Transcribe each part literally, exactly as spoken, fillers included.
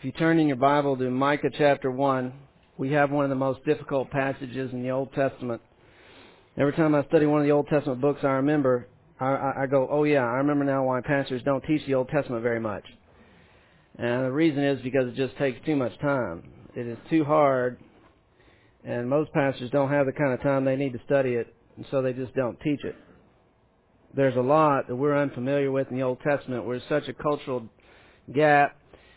If you turn in your Bible to Micah chapter one, we have one of the most difficult passages in the Old Testament. Every time I study one of the Old Testament books, I remember, I, I, I go, oh yeah, I remember now why pastors don't teach the Old Testament very much. And the reason is because it just takes too much time. It is too hard, and most pastors don't have the kind of time they need to study it, and so they just don't teach it. There's a lot that we're unfamiliar with in the Old Testament. There's such a cultural gap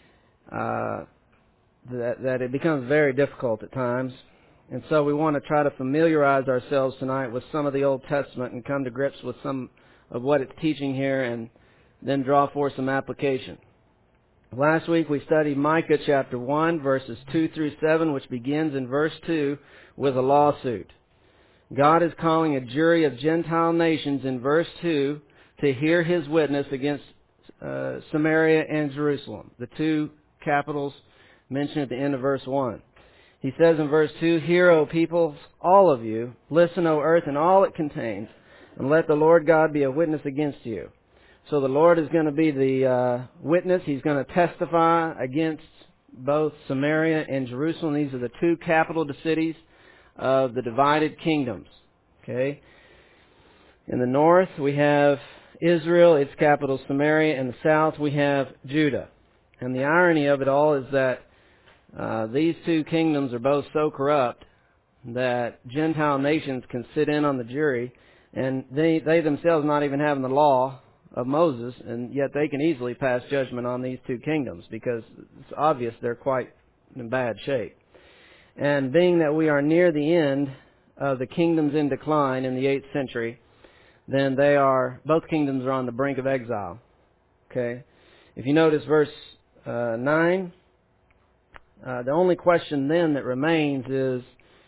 uh, that, that it becomes very difficult at times. And so we want to try to familiarize ourselves tonight with some of the Old Testament and come to grips with some of what it's teaching here and then draw forth some application. Last week we studied Micah chapter one, verses two through seven, which begins in verse two with a lawsuit. God is calling a jury of Gentile nations in verse two to hear His witness against uh, Samaria and Jerusalem, the two capitals mentioned at the end of verse one. He says in verse two, "Hear, O peoples, all of you, listen, O earth, and all it contains, and let the Lord God be a witness against you." So the Lord is going to be the uh, witness. He's going to testify against both Samaria and Jerusalem. These are the two capital cities of the divided kingdoms. Okay. In the north, we have Israel, its capital Samaria. In the south, we have Judah. And the irony of it all is that uh, these two kingdoms are both so corrupt that Gentile nations can sit in on the jury, and they, they themselves not even having the law of Moses, and yet they can easily pass judgment on these two kingdoms because it's obvious they're quite in bad shape. And being that we are near the end of the kingdoms in decline in the eighth century, then they are, both kingdoms are on the brink of exile. Okay? If you notice verse uh, nine, uh, the only question then that remains is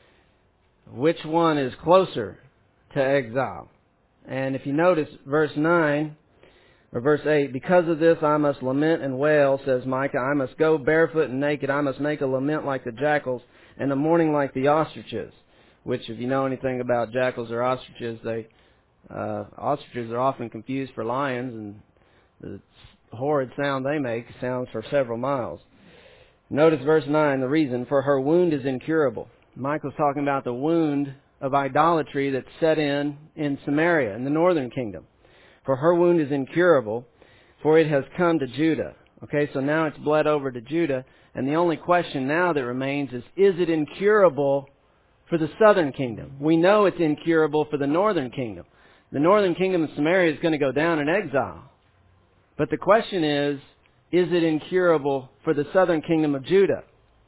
which one is closer to exile? And if you notice verse nine, or verse eight, "Because of this I must lament and wail, says Micah. I must go barefoot and naked. I must make a lament like the jackals, and a mourning like the ostriches." Which, if you know anything about jackals or ostriches, they uh, ostriches are often confused for lions, and the horrid sound they make sounds for several miles. Notice verse nine, the reason, "For her wound is incurable." Micah's talking about the wound of idolatry that's set in in Samaria, in the northern kingdom. "For her wound is incurable, for it has come to Judah." Okay, so now it's bled over to Judah, and the only question now that remains is, is it incurable for the southern kingdom? We know it's incurable for the northern kingdom. The northern kingdom of Samaria is going to go down in exile. But the question is, is it incurable for the southern kingdom of Judah?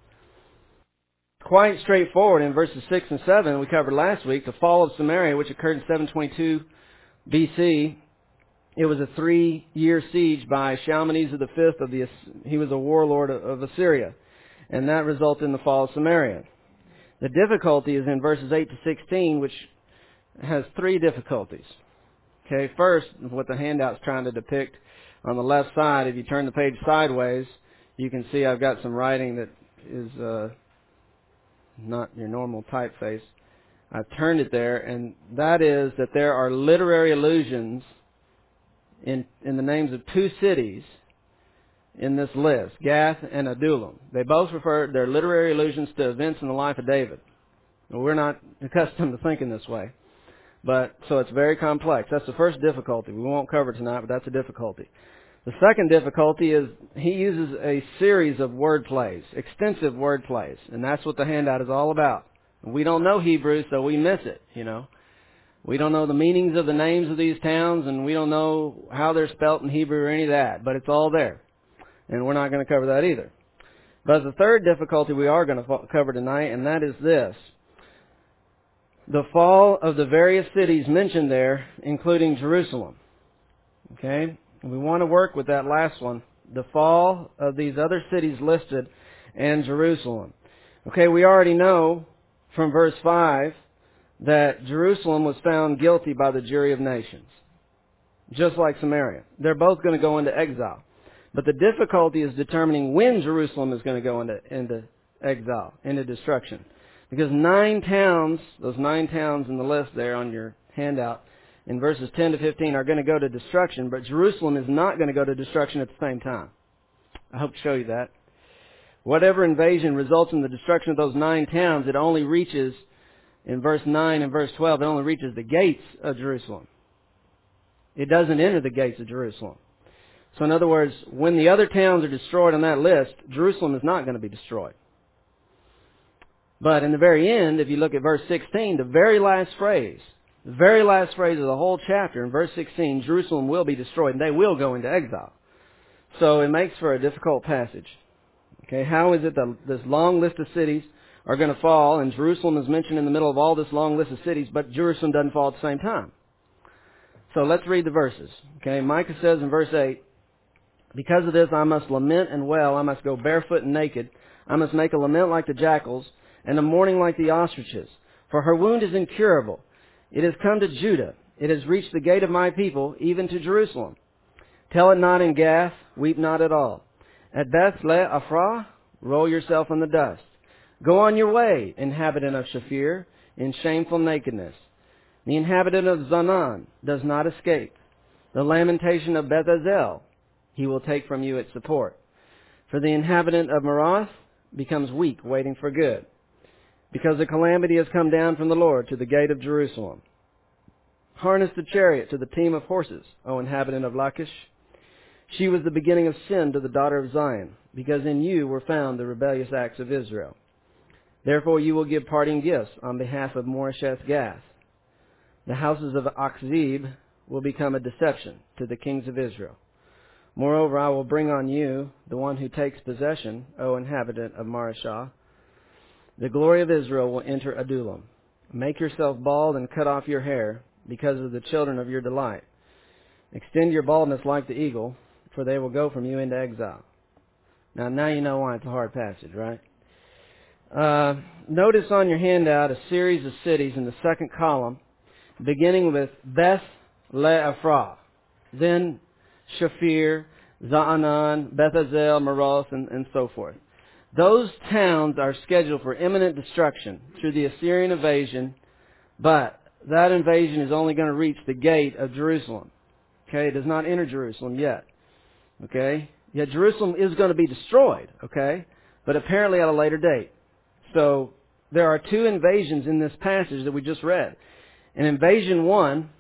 Quite straightforward in verses six and seven we covered last week. The fall of Samaria, which occurred in seven twenty-two B C, it was a three-year siege by Shalmaneser the fifth. Of the he was a warlord of Assyria, and that resulted in the fall of Samaria. The difficulty is in verses eight to sixteen, which has three difficulties. Okay, first, what the handout's trying to depict on the left side, if you turn the page sideways, you can see I've got some writing that is uh, not your normal typeface. I've turned it there, and that is that there are literary allusions in, in the names of two cities in this list, Gath and Adullam. They both refer, they're literary allusions to events in the life of David. We're not accustomed to thinking this way. But, so it's very complex. That's the first difficulty. We won't cover it tonight, but that's a difficulty. The second difficulty is he uses a series of word plays, extensive word plays, and that's what the handout is all about. We don't know Hebrew, so we miss it, you know. We don't know the meanings of the names of these towns, and we don't know how they're spelt in Hebrew or any of that, but it's all there. And we're not going to cover that either. But the third difficulty we are going to cover tonight, and that is this. The fall of the various cities mentioned there, including Jerusalem. Okay? And we want to work with that last one. The fall of these other cities listed and Jerusalem. Okay, we already know from verse five that Jerusalem was found guilty by the jury of nations. Just like Samaria. They're both going to go into exile. But the difficulty is determining when Jerusalem is going to go into, into exile, into destruction. Because nine towns, those nine towns in the list there on your handout, in verses ten to fifteen are going to go to destruction, but Jerusalem is not going to go to destruction at the same time. I hope to show you that. Whatever invasion results in the destruction of those nine towns, it only reaches, in verse nine and verse twelve, it only reaches the gates of Jerusalem. It doesn't enter the gates of Jerusalem. So in other words, when the other towns are destroyed on that list, Jerusalem is not going to be destroyed. But in the very end, if you look at verse sixteen, the very last phrase, the very last phrase of the whole chapter, in verse sixteen, Jerusalem will be destroyed and they will go into exile. So it makes for a difficult passage. Okay, how is it that this long list of cities are going to fall, and Jerusalem is mentioned in the middle of all this long list of cities, but Jerusalem doesn't fall at the same time? So let's read the verses. Okay, Micah says in verse eight, because of this I must lament and wail, I must go barefoot and naked, I must make a lament like the jackals, and a mourning like the ostriches. For her wound is incurable. It has come to Judah. It has reached the gate of my people, even to Jerusalem. Tell it not in Gath, weep not at all. At Beth le Aphrah, roll yourself in the dust. Go on your way, inhabitant of Shaphir, in shameful nakedness. The inhabitant of Zanan does not escape. The lamentation of Beth Ezel, he will take from you its support. For the inhabitant of Marath becomes weak, waiting for good. Because the calamity has come down from the Lord to the gate of Jerusalem. Harness the chariot to the team of horses, O inhabitant of Lachish. She was the beginning of sin to the daughter of Zion, because in you were found the rebellious acts of Israel. Therefore you will give parting gifts on behalf of Moresheth Gath. The houses of Achzib will become a deception to the kings of Israel. Moreover, I will bring on you the one who takes possession, O inhabitant of Mareshah. The glory of Israel will enter Adullam. Make yourself bald and cut off your hair, because of the children of your delight. Extend your baldness like the eagle, for they will go from you into exile. Now, now you know why it's a hard passage, right? Uh, notice on your handout a series of cities in the second column, beginning with Beth le Aphrah, then Shaphir, Za'anan, Beth Ezel, Maroth, and, and so forth. Those towns are scheduled for imminent destruction through the Assyrian invasion, but that invasion is only going to reach the gate of Jerusalem. Okay, it does not enter Jerusalem yet. Okay, yet Jerusalem is going to be destroyed. Okay, but apparently at a later date. So there are two invasions in this passage that we just read. And invasion one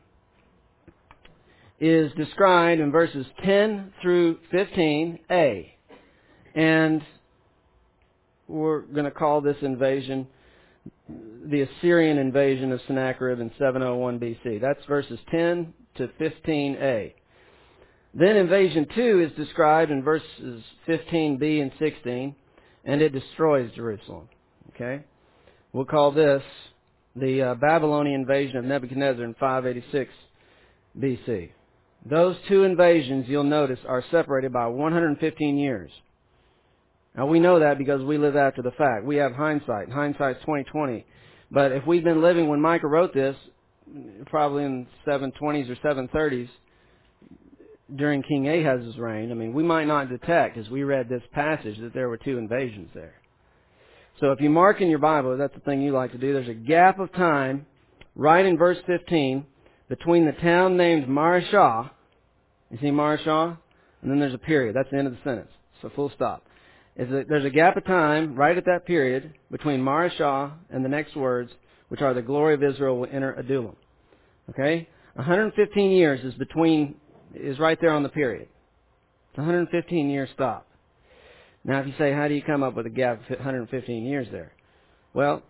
is described in verses ten through fifteen a, and we're going to call this invasion the Assyrian invasion of Sennacherib in seven oh one B C. That's verses ten to fifteen a. Then invasion two is described in verses fifteen b and sixteen, and it destroys Jerusalem. Okay? We'll call this the uh, Babylonian invasion of Nebuchadnezzar in five eighty-six B C. Those two invasions, you'll notice, are separated by one hundred fifteen years. Now, we know that because we live after the fact. We have hindsight. Hindsight's twenty twenty. But if we'd been living when Micah wrote this, probably in seven twenties or seven thirties, during King Ahaz's reign, I mean, we might not detect, as we read this passage, that there were two invasions there. So if you mark in your Bible, that's the thing you like to do, there's a gap of time right in verse fifteen between the town named Mareshah. You see Mareshah? And then there's a period. That's the end of the sentence. So full stop. There's a gap of time right at that period between Mareshah and the next words, which are the glory of Israel will enter Adullam. Okay? one hundred fifteen years is between, is right there on the period. It's one hundred fifteen year stop. Now if you say, how do you come up with a gap of one hundred fifteen years there? Well,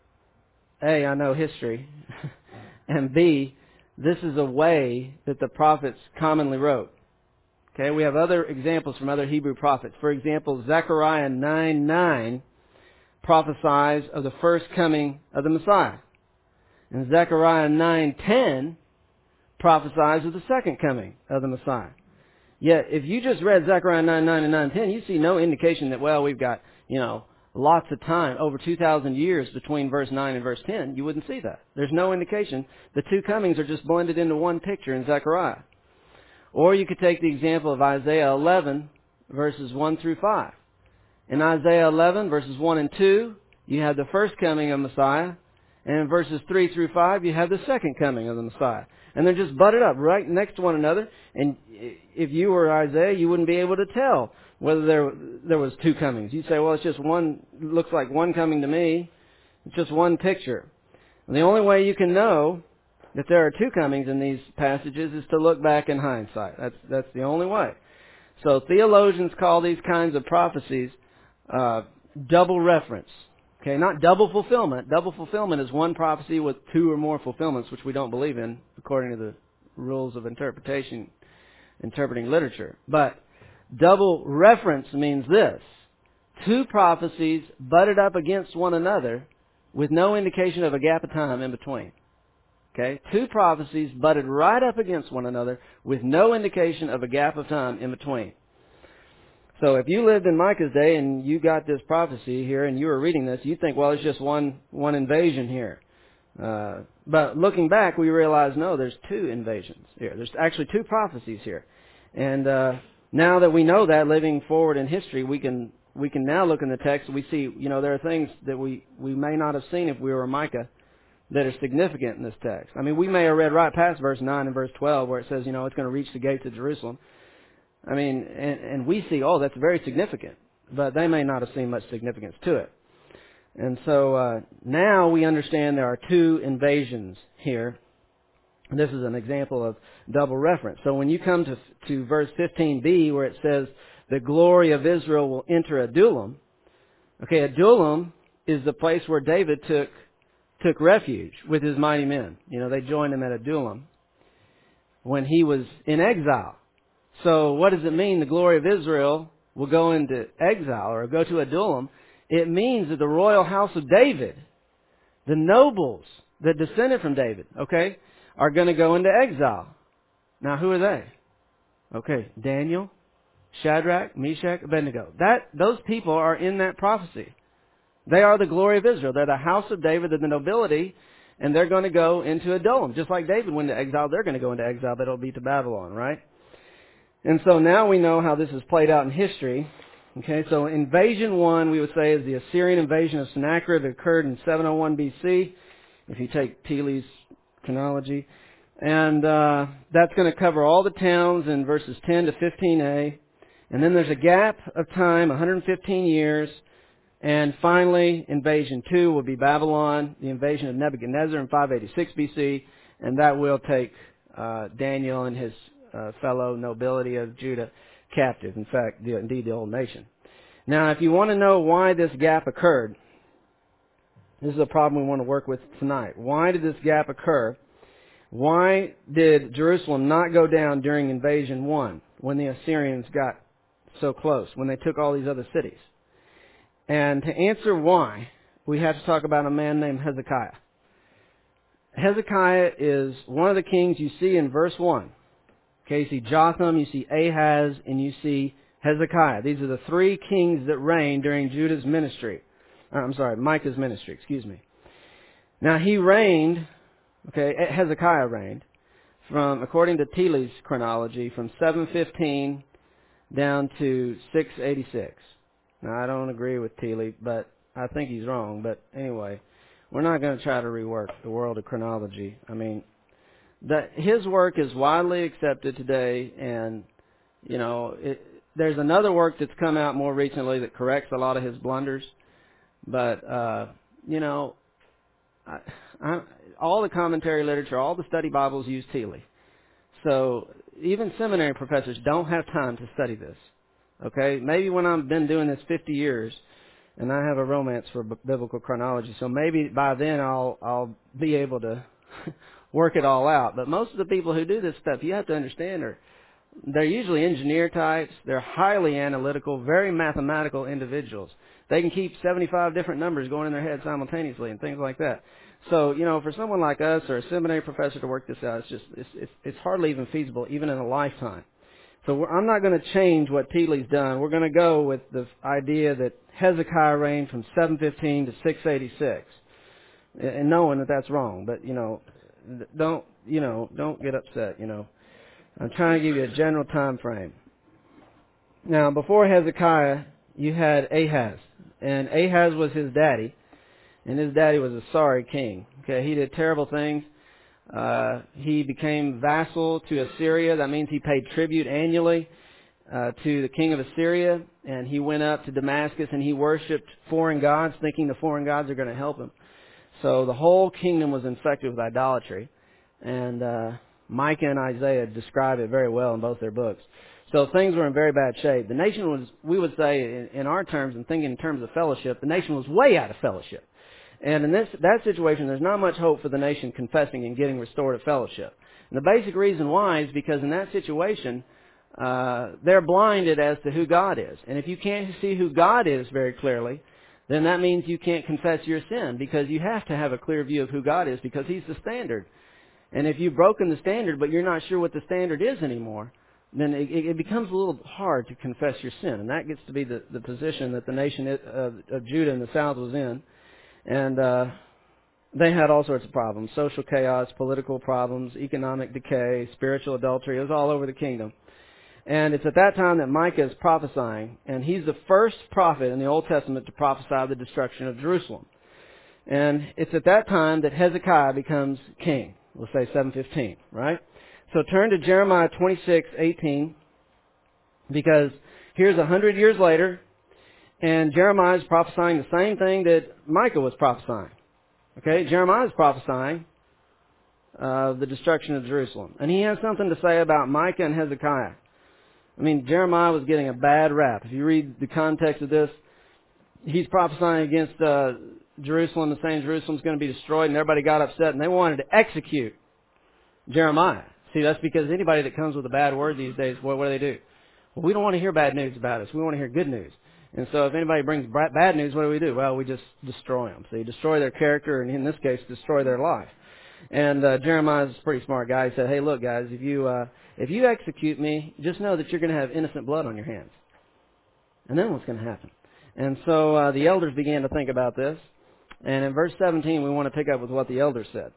A, I know history, and B, this is a way that the prophets commonly wrote. Okay, we have other examples from other Hebrew prophets. For example, Zechariah nine nine prophesies of the first coming of the Messiah. And Zechariah nine ten prophesies of the second coming of the Messiah. Yet, if you just read Zechariah nine nine and nine ten, you see no indication that, well, we've got, you know, lots of time, over two thousand years between verse nine and verse ten. You wouldn't see that. There's no indication. The two comings are just blended into one picture in Zechariah. Or you could take the example of Isaiah eleven, verses one through five. In Isaiah eleven, verses one and two, you have the first coming of Messiah. And in verses three through five, you have the second coming of the Messiah. And they're just butted up right next to one another. And if you were Isaiah, you wouldn't be able to tell whether there there was two comings. You say, well, it's just one, looks like one coming to me. It's just one picture. And the only way you can know that there are two comings in these passages is to look back in hindsight. That's that's the only way. So theologians call these kinds of prophecies uh, double reference. Okay, not double fulfillment. Double fulfillment is one prophecy with two or more fulfillments, which we don't believe in according to the rules of interpretation, interpreting literature. But double reference means this: two prophecies butted up against one another with no indication of a gap of time in between. Okay, two prophecies butted right up against one another with no indication of a gap of time in between. So if you lived in Micah's day and you got this prophecy here and you were reading this, you think, well, it's just one one invasion here. Uh, but looking back, we realize, no, there's two invasions here. There's actually two prophecies here. And uh, now that we know that, living forward in history, we can we can now look in the text and we see, you know, there are things that we, we may not have seen if we were Micah that are significant in this text. I mean, we may have read right past verse nine and verse twelve where it says, you know, it's going to reach the gates of Jerusalem. I mean, and, and we see, oh, that's very significant. But they may not have seen much significance to it. And so uh, now we understand there are two invasions here. And this is an example of double reference. So when you come to, to verse fifteen b where it says, the glory of Israel will enter Adullam. Okay, Adullam is the place where David took took refuge with his mighty men. You know, they joined him at Adullam when he was in exile. So what does it mean the glory of Israel will go into exile or go to Adullam? It means that the royal house of David, the nobles that descended from David, okay, are going to go into exile. Now who are they? Okay, Daniel, Shadrach, Meshach, Abednego. That, those people are in that prophecy. They are the glory of Israel. They're the house of David, they're the nobility, and they're going to go into Adullam. Just like David went into exile, they're going to go into exile, but it'll be to Babylon, right? And so now we know how this is played out in history. Okay, so invasion one, we would say, is the Assyrian invasion of Sennacherib that occurred in seven oh one B C, if you take Thiele's chronology. And uh, that's going to cover all the towns in verses ten to fifteen a. And then there's a gap of time, one hundred fifteen years. And finally, invasion two will be Babylon, the invasion of Nebuchadnezzar in five eighty-six B C. And that will take uh, Daniel and his uh, fellow nobility of Judah captive. In fact, the, indeed the whole nation. Now, if you want to know why this gap occurred, this is a problem we want to work with tonight. Why did this gap occur? Why did Jerusalem not go down during invasion one when the Assyrians got so close, when they took all these other cities? And to answer why, we have to talk about a man named Hezekiah. Hezekiah is one of the kings you see in verse one. Okay, you see Jotham, you see Ahaz, and you see Hezekiah. These are the three kings that reigned during Judah's ministry. I'm sorry, Micah's ministry, excuse me. Now he reigned, okay, Hezekiah reigned, from, according to Thiele's chronology, from seven fifteen down to six eighty-six. Now, I don't agree with Thiele, but I think he's wrong. But anyway, we're not going to try to rework the world of chronology. I mean, that his work is widely accepted today, and, you know, it, there's another work that's come out more recently that corrects a lot of his blunders. But, uh, you know, I, I, all the commentary literature, all the study Bibles use Thiele. So even seminary professors don't have time to study this. Okay, maybe when I've been doing this fifty years, and I have a romance for b- biblical chronology, so maybe by then I'll I'll be able to work it all out. But most of the people who do this stuff, you have to understand, are they're usually engineer types. They're highly analytical, very mathematical individuals. They can keep seventy-five different numbers going in their head simultaneously and things like that. So, you know, for someone like us or a seminary professor to work this out, it's just it's it's, it's hardly even feasible, even in a lifetime. So we're, I'm not going to change what Thiele's done. We're going to go with the idea that Hezekiah reigned from seven fifteen to six eighty-six, and knowing that that's wrong. But you know, don't you know, don't get upset. You know, I'm trying to give you a general time frame. Now, before Hezekiah, you had Ahaz, and Ahaz was his daddy, and his daddy was a sorry king. Okay, he did terrible things. Uh, he became vassal to Assyria. That means he paid tribute annually. uh, to the king of Assyria, and he went up to Damascus and he worshipped foreign gods, thinking the foreign gods are going to help him. So the whole kingdom was infected with idolatry, and uh, Micah and Isaiah describe it very well in both their books. So things were in very bad shape. The nation was, we would say, in, in our terms and thinking in terms of fellowship, the nation was way out of fellowship. And in this that situation, there's not much hope for the nation confessing and getting restored to fellowship. And the basic reason why is because in that situation, uh, they're blinded as to who God is. And if you can't see who God is very clearly, then that means you can't confess your sin, because you have to have a clear view of who God is, because He's the standard. And if you've broken the standard, but you're not sure what the standard is anymore, then it, it becomes a little hard to confess your sin. And that gets to be the, the position that the nation of, of Judah in the south was in. And uh, they had all sorts of problems: social chaos, political problems, economic decay, spiritual adultery. It was all over the kingdom. And it's at that time that Micah is prophesying, and he's the first prophet in the Old Testament to prophesy the destruction of Jerusalem. And it's at that time that Hezekiah becomes king. We'll say seven fifteen, right? So turn to Jeremiah twenty-six eighteen, because here's a hundred years later, and Jeremiah is prophesying the same thing that Micah was prophesying. Okay, Jeremiah is prophesying uh, the destruction of Jerusalem, and he has something to say about Micah and Hezekiah. I mean, Jeremiah was getting a bad rap. If you read the context of this, he's prophesying against uh, Jerusalem and saying Jerusalem's going to be destroyed, and everybody got upset, and they wanted to execute Jeremiah. See, that's because anybody that comes with a bad word these days, what, what do they do? Well, we don't want to hear bad news about us. We want to hear good news. And so if anybody brings bad news, what do we do? Well, we just destroy them. So you destroy their character, and in this case, destroy their life. And uh, Jeremiah's a pretty smart guy. He said, hey, look, guys, if you uh, if you execute me, just know that you're going to have innocent blood on your hands. And then what's going to happen? And so uh, the elders began to think about this. And in verse seventeen, we want to pick up with what the elders said.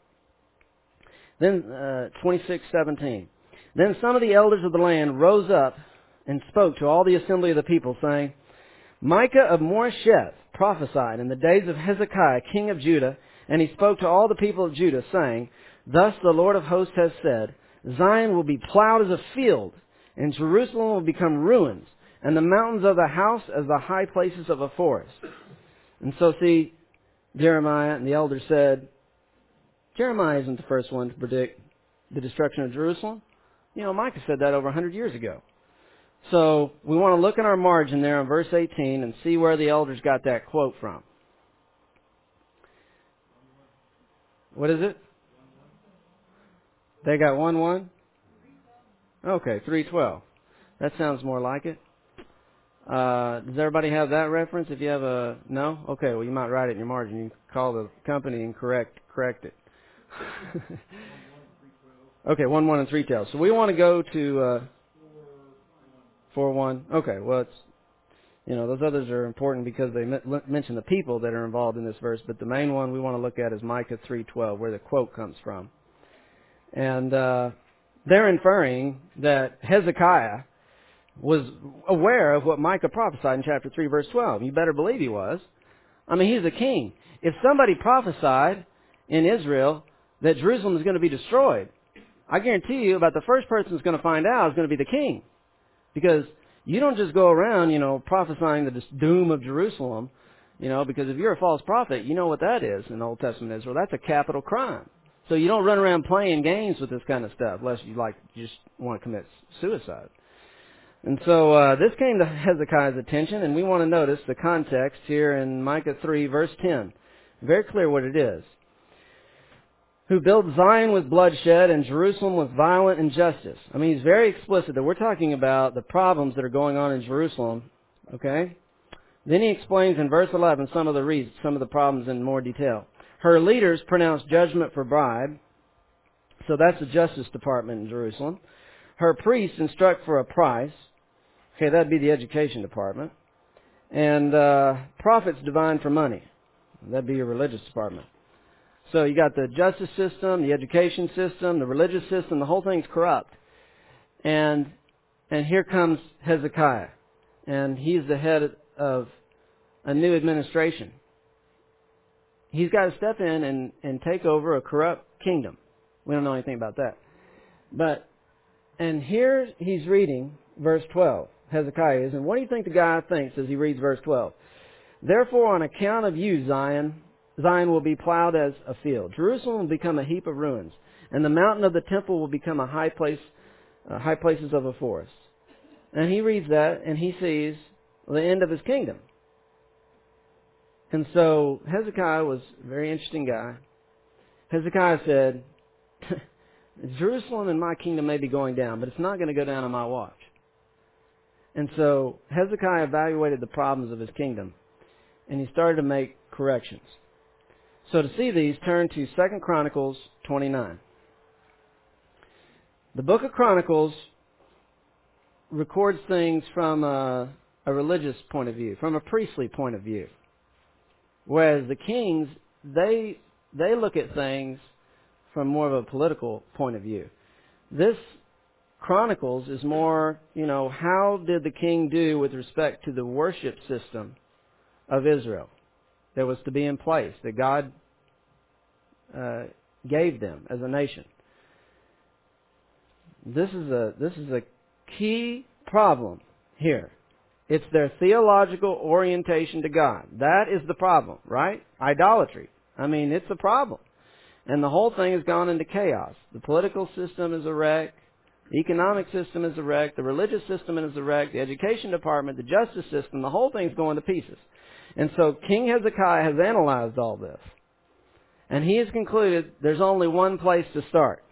Then, uh, twenty-six seventeen. Then some of the elders of the land rose up and spoke to all the assembly of the people, saying, Micah of Moresheth prophesied in the days of Hezekiah, king of Judah, and he spoke to all the people of Judah, saying, Thus the Lord of hosts has said, Zion will be plowed as a field, and Jerusalem will become ruins, and the mountains of the house as the high places of a forest. And so, see, Jeremiah and the elders said, Jeremiah isn't the first one to predict the destruction of Jerusalem. You know, Micah said that over a hundred years ago. So we want to look in our margin there in verse eighteen and see where the elders got that quote from. What is it? They got one one? Okay, three twelve. That sounds more like it. Uh, does everybody have that reference? If you have a no? Okay, well you might write it in your margin. You can call the company and correct correct it. Okay, one one and three twelve. So we want to go to uh, four one. Okay, well it's, you know, those others are important because they mention the people that are involved in this verse, but the main one we want to look at is Micah three twelve, where the quote comes from. And uh, they're inferring that Hezekiah was aware of what Micah prophesied in chapter three, verse twelve. You better believe he was. I mean, he's a king. If somebody prophesied in Israel that Jerusalem is going to be destroyed, I guarantee you about the first person who's going to find out is going to be the king. Because you don't just go around, you know, prophesying the doom of Jerusalem, you know, because if you're a false prophet, you know what that is in Old Testament Israel. That's a capital crime. So you don't run around playing games with this kind of stuff unless you, like, just want to commit suicide. And so uh, this came to Hezekiah's attention, and we want to notice the context here in Micah three, verse ten. Very clear what it is. Who built Zion with bloodshed and Jerusalem with violent injustice. I mean, he's very explicit that we're talking about the problems that are going on in Jerusalem. Okay? Then he explains in verse eleven some of the reasons, some of the problems in more detail. Her leaders pronounced judgment for bribe. So that's the Justice Department in Jerusalem. Her priests instruct for a price. Okay, that'd be the Education Department. And uh, prophets divine for money. That'd be your Religious Department. So you got the justice system, the education system, the religious system, the whole thing's corrupt. And and here comes Hezekiah. And he's the head of a new administration. He's got to step in and, and take over a corrupt kingdom. We don't know anything about that. But, and here he's reading verse twelve. Hezekiah is. And what do you think the guy thinks as he reads verse twelve? Therefore, on account of you, Zion, Zion will be plowed as a field. Jerusalem will become a heap of ruins, and the mountain of the temple will become a high place, uh, high places of a forest. And he reads that, and he sees the end of his kingdom. And so Hezekiah was a very interesting guy. Hezekiah said, Jerusalem and my kingdom may be going down, but it's not going to go down on my watch. And so Hezekiah evaluated the problems of his kingdom, and he started to make corrections. So to see these, turn to Second Chronicles twenty-nine. The book of Chronicles records things from a, a religious point of view, from a priestly point of view. Whereas the kings, they they look at things from more of a political point of view. This Chronicles is more, you know, how did the king do with respect to the worship system of Israel that was to be in place, that God uh, gave them as a nation. This is a this is a key problem here. It's their theological orientation to God. That is the problem, right? Idolatry. I mean, it's a problem. And the whole thing has gone into chaos. The political system is a wreck. The economic system is a wreck. The religious system is a wreck. The education department, the justice system, the whole thing's going to pieces. And so King Hezekiah has analyzed all this. And he has concluded there's only one place to start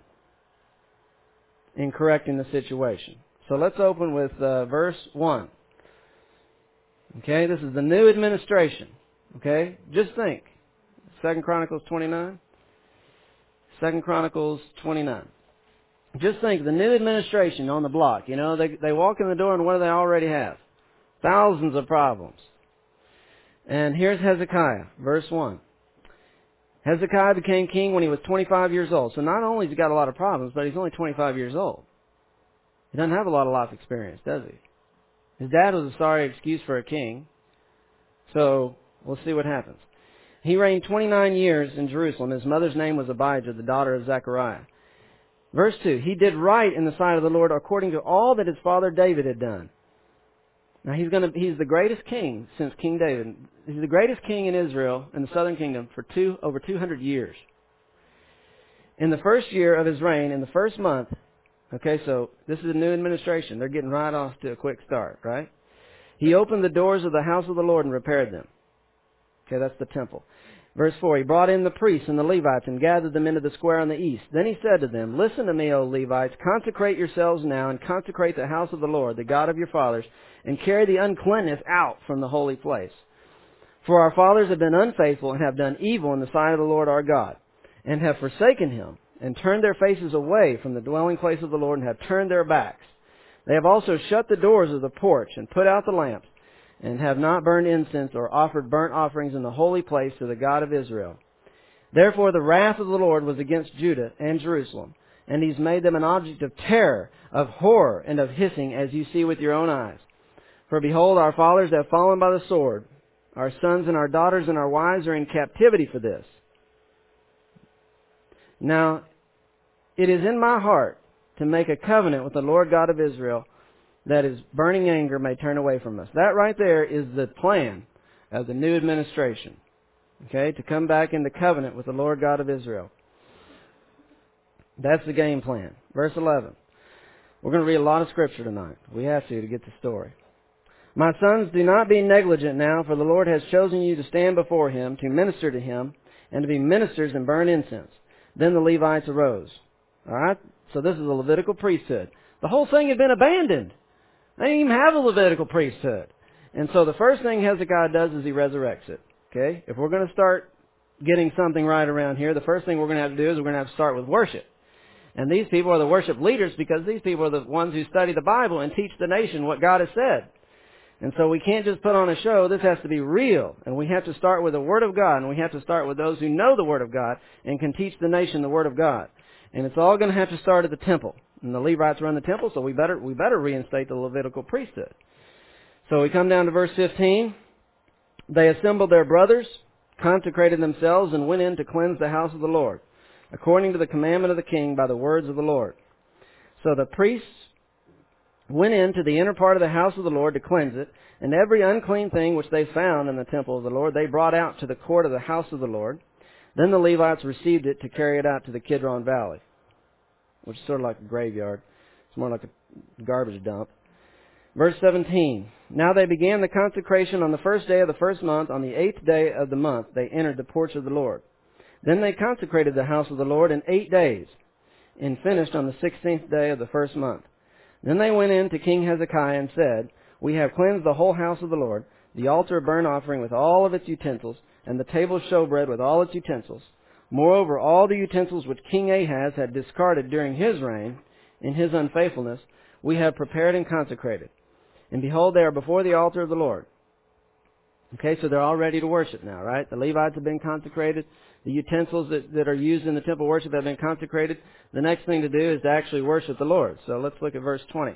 in correcting the situation. So let's open with uh, verse one. Okay, this is the new administration. Okay, just think. Second Chronicles twenty-nine. Second Chronicles twenty-nine. Just think, the new administration on the block. You know, they they walk in the door and what do they already have? Thousands of problems. And here's Hezekiah, verse one. Hezekiah became king when he was twenty-five years old. So not only has he got a lot of problems, but he's only twenty-five years old. He doesn't have a lot of life experience, does he? His dad was a sorry excuse for a king. So we'll see what happens. He reigned twenty-nine years in Jerusalem. His mother's name was Abijah, the daughter of Zechariah. Verse two, he did right in the sight of the Lord according to all that his father David had done. Now he's going to, he's the greatest king since King David. He's the greatest king in Israel, in the southern kingdom, for two, over two hundred years. In the first year of his reign, in the first month, okay, so this is a new administration. They're getting right off to a quick start, right? He opened the doors of the house of the Lord and repaired them. Okay, that's the temple. Verse four, he brought in the priests and the Levites and gathered them into the square on the east. Then he said to them, listen to me, O Levites, consecrate yourselves now and consecrate the house of the Lord, the God of your fathers, and carry the uncleanness out from the holy place. For our fathers have been unfaithful and have done evil in the sight of the Lord our God, and have forsaken him, and turned their faces away from the dwelling place of the Lord, and have turned their backs. They have also shut the doors of the porch, and put out the lamps, and have not burned incense or offered burnt offerings in the holy place to the God of Israel. Therefore the wrath of the Lord was against Judah and Jerusalem, and he's made them an object of terror, of horror, and of hissing, as you see with your own eyes. For behold, our fathers have fallen by the sword. Our sons and our daughters and our wives are in captivity for this. Now, it is in my heart to make a covenant with the Lord God of Israel, that his burning anger may turn away from us. That right there is the plan of the new administration. Okay, to come back into covenant with the Lord God of Israel. That's the game plan. Verse eleven. We're going to read a lot of scripture tonight. We have to to get the story. My sons, do not be negligent now, for the Lord has chosen you to stand before him, to minister to him, and to be ministers and burn incense. Then the Levites arose. All right? So this is the Levitical priesthood. The whole thing had been abandoned. They didn't even have a Levitical priesthood. And so the first thing Hezekiah does is he resurrects it. Okay? If we're going to start getting something right around here, the first thing we're going to have to do is we're going to have to start with worship. And these people are the worship leaders because these people are the ones who study the Bible and teach the nation what God has said. And so we can't just put on a show. This has to be real. And we have to start with the Word of God. And we have to start with those who know the Word of God and can teach the nation the Word of God. And it's all going to have to start at the temple. And the Levites run the temple, so we better we better reinstate the Levitical priesthood. So we come down to verse fifteen. They assembled their brothers, consecrated themselves, and went in to cleanse the house of the Lord, according to the commandment of the king by the words of the Lord. So the priests went into the inner part of the house of the Lord to cleanse it, and every unclean thing which they found in the temple of the Lord they brought out to the court of the house of the Lord. Then the Levites received it to carry it out to the Kidron Valley, which is sort of like a graveyard. It's more like a garbage dump. Verse seventeen, now they began the consecration on the first day of the first month. On the eighth day of the month they entered the porch of the Lord. Then they consecrated the house of the Lord in eight days, and finished on the sixteenth day of the first month. Then they went in to King Hezekiah and said, we have cleansed the whole house of the Lord, the altar of burnt offering with all of its utensils, and the table of showbread with all its utensils. Moreover, all the utensils which King Ahaz had discarded during his reign, in his unfaithfulness, we have prepared and consecrated. And behold, they are before the altar of the Lord. Okay, so they're all ready to worship now, right? The Levites have been consecrated. The utensils that, that are used in the temple worship have been consecrated. The next thing to do is to actually worship the Lord. So let's look at verse twenty.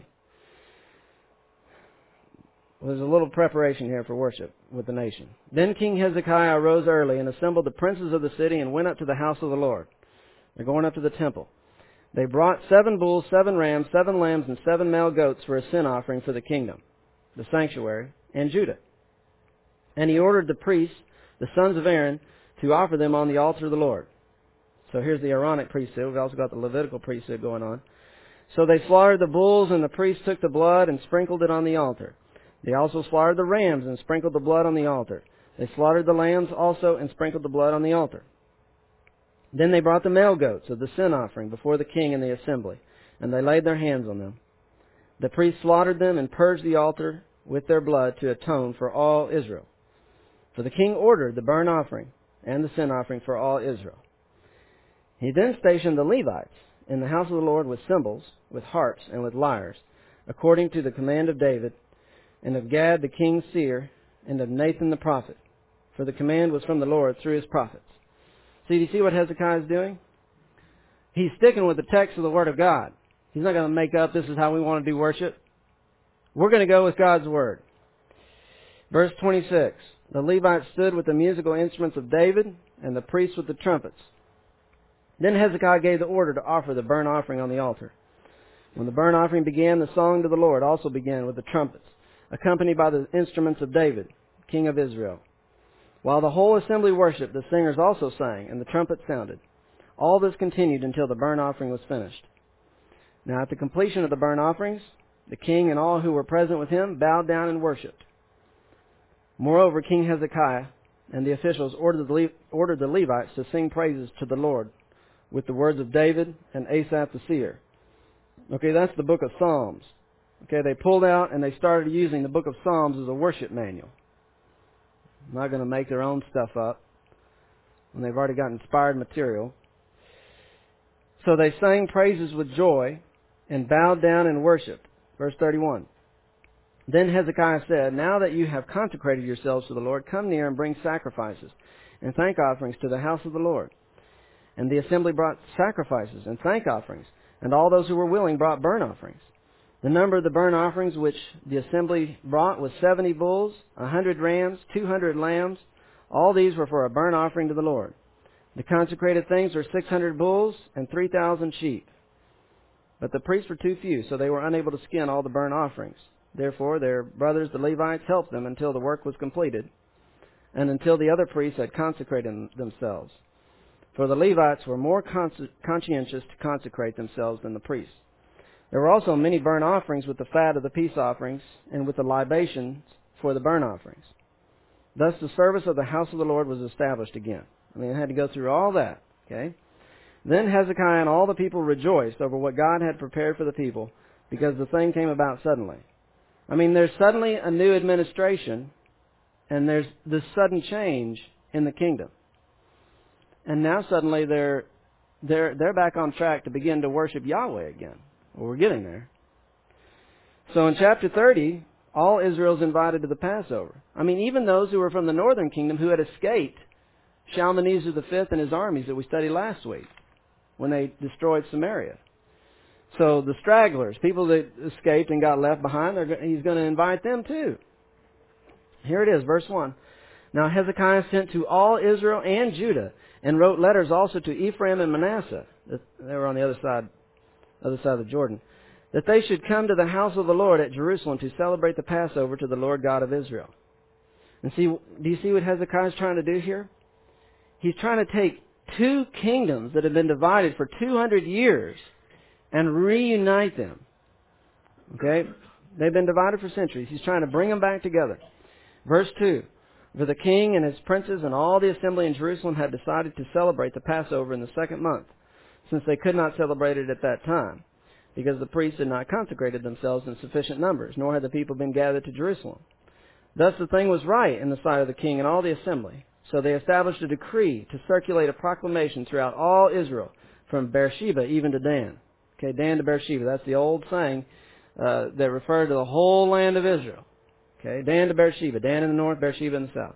Well, there's a little preparation here for worship with the nation. Then King Hezekiah arose early and assembled the princes of the city and went up to the house of the Lord. They're going up to the temple. They brought seven bulls, seven rams, seven lambs, and seven male goats for a sin offering for the kingdom, the sanctuary, and Judah. And he ordered the priests, the sons of Aaron, to offer them on the altar of the Lord. So here's the Aaronic priesthood. We've also got the Levitical priesthood going on. So they slaughtered the bulls, and the priests took the blood and sprinkled it on the altar. They also slaughtered the rams and sprinkled the blood on the altar. They slaughtered the lambs also and sprinkled the blood on the altar. Then they brought the male goats of the sin offering before the king and the assembly, and they laid their hands on them. The priests slaughtered them and purged the altar with their blood to atone for all Israel. For the king ordered the burnt offering and the sin offering for all Israel. He then stationed the Levites in the house of the Lord with cymbals, with harps, and with lyres, according to the command of David, and of Gad the king's seer, and of Nathan the prophet. For the command was from the Lord through his prophets. So do you see what Hezekiah is doing? He's sticking with the text of the Word of God. He's not going to make up, this is how we want to do worship. We're going to go with God's Word. Verse twenty-six, the Levites stood with the musical instruments of David, and the priests with the trumpets. Then Hezekiah gave the order to offer the burnt offering on the altar. When the burnt offering began, the song to the Lord also began with the trumpets, accompanied by the instruments of David, king of Israel. While the whole assembly worshipped, the singers also sang, and the trumpets sounded. All this continued until the burnt offering was finished. Now at the completion of the burnt offerings, the king and all who were present with him bowed down and worshipped. Moreover, King Hezekiah and the officials ordered the, Le- ordered the Levites to sing praises to the Lord with the words of David and Asaph the seer. Okay, that's the book of Psalms. Okay, they pulled out and they started using the book of Psalms as a worship manual. I'm not going to make their own stuff up when they've already got inspired material. So they sang praises with joy and bowed down and worshipped. Verse thirty-one. Then Hezekiah said, now that you have consecrated yourselves to the Lord, come near and bring sacrifices and thank offerings to the house of the Lord. And the assembly brought sacrifices and thank offerings, and all those who were willing brought burnt offerings. The number of the burnt offerings which the assembly brought was seventy bulls, a hundred rams, two hundred lambs. All these were for a burnt offering to the Lord. The consecrated things were six hundred bulls and three thousand sheep. But the priests were too few, so they were unable to skin all the burnt offerings. Therefore their brothers the Levites helped them until the work was completed, and until the other priests had consecrated themselves. For the Levites were more conscientious to consecrate themselves than the priests. There were also many burnt offerings with the fat of the peace offerings, and with the libations for the burnt offerings. Thus the service of the house of the Lord was established again. I mean, it had to go through all that. Okay. Then Hezekiah and all the people rejoiced over what God had prepared for the people, because the thing came about suddenly. I mean, there's suddenly a new administration, and there's this sudden change in the kingdom. And now suddenly they're they're they're back on track to begin to worship Yahweh again. Well, we're getting there. So in chapter thirty, all Israel's invited to the Passover. I mean, even those who were from the northern kingdom who had escaped Shalmaneser the fifth and his armies that we studied last week when they destroyed Samaria. So the stragglers, people that escaped and got left behind, he's going to invite them too. Here it is, verse one. Now Hezekiah sent to all Israel and Judah, and wrote letters also to Ephraim and Manasseh. They were on the other side, other side of the Jordan. that they should come to the house of the Lord at Jerusalem to celebrate the Passover to the Lord God of Israel. And see, do you see what Hezekiah is trying to do here? He's trying to take two kingdoms that have been divided for two hundred years and reunite them. Okay? They've been divided for centuries. He's trying to bring them back together. Verse two. For the king and his princes and all the assembly in Jerusalem had decided to celebrate the Passover in the second month, since they could not celebrate it at that time, because the priests had not consecrated themselves in sufficient numbers, nor had the people been gathered to Jerusalem. Thus the thing was right in the sight of the king and all the assembly. So they established a decree to circulate a proclamation throughout all Israel, from Beersheba even to Dan. Okay, Dan to Beersheba. That's the old saying uh, that referred to the whole land of Israel. Okay, Dan to Beersheba. Dan in the north, Beersheba in the south.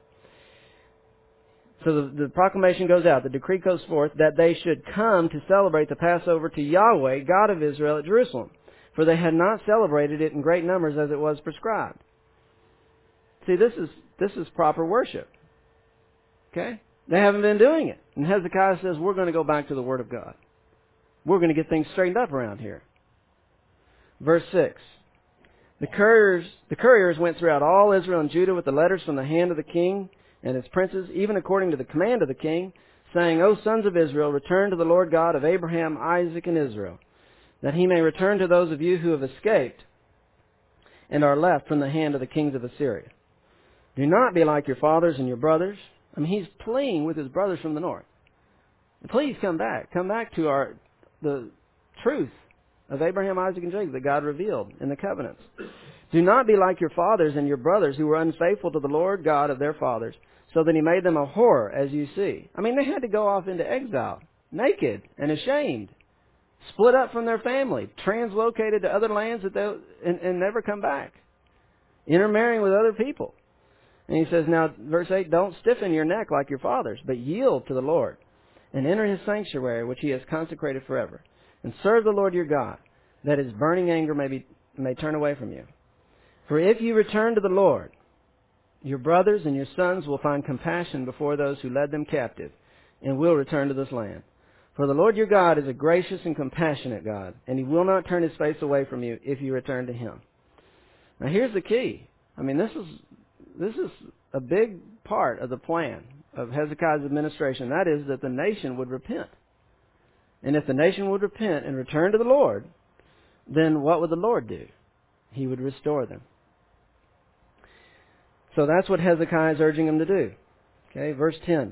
So the, the proclamation goes out, the decree goes forth, that they should come to celebrate the Passover to Yahweh, God of Israel, at Jerusalem. For they had not celebrated it in great numbers as it was prescribed. See, this is this is proper worship. Okay? They haven't been doing it. And Hezekiah says, we're going to go back to the Word of God. We're going to get things straightened up around here. Verse six. The couriers, the couriers went throughout all Israel and Judah with the letters from the hand of the king and his princes, even according to the command of the king, saying, O sons of Israel, return to the Lord God of Abraham, Isaac, and Israel, that he may return to those of you who have escaped and are left from the hand of the kings of Assyria. Do not be like your fathers and your brothers. I mean, he's pleading with his brothers from the north. Please come back. Come back to our the truth of Abraham, Isaac, and Jacob that God revealed in the covenants. Do not be like your fathers and your brothers who were unfaithful to the Lord God of their fathers, so that he made them a horror, as you see. I mean, they had to go off into exile, naked and ashamed, split up from their family, translocated to other lands that they, and, and never come back, intermarrying with other people. And he says, now, verse eight, don't stiffen your neck like your fathers, but yield to the Lord, and enter his sanctuary, which he has consecrated forever, and serve the Lord your God, that his burning anger may be may turn away from you. For if you return to the Lord, your brothers and your sons will find compassion before those who led them captive, and will return to this land. For the Lord your God is a gracious and compassionate God, and he will not turn his face away from you if you return to him. Now here's the key. I mean, this is this is a big part of the plan of Hezekiah's administration. That is that the nation would repent. And if the nation would repent and return to the Lord, then what would the Lord do? He would restore them. So that's what Hezekiah is urging them to do. Okay, verse ten.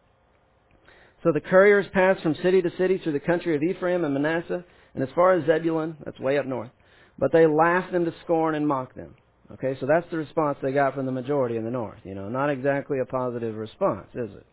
So the couriers passed from city to city through the country of Ephraim and Manasseh, and as far as Zebulun, that's way up north. But they laughed them to scorn and mocked them. Okay, so that's the response they got from the majority in the north. You know, not exactly a positive response, is it?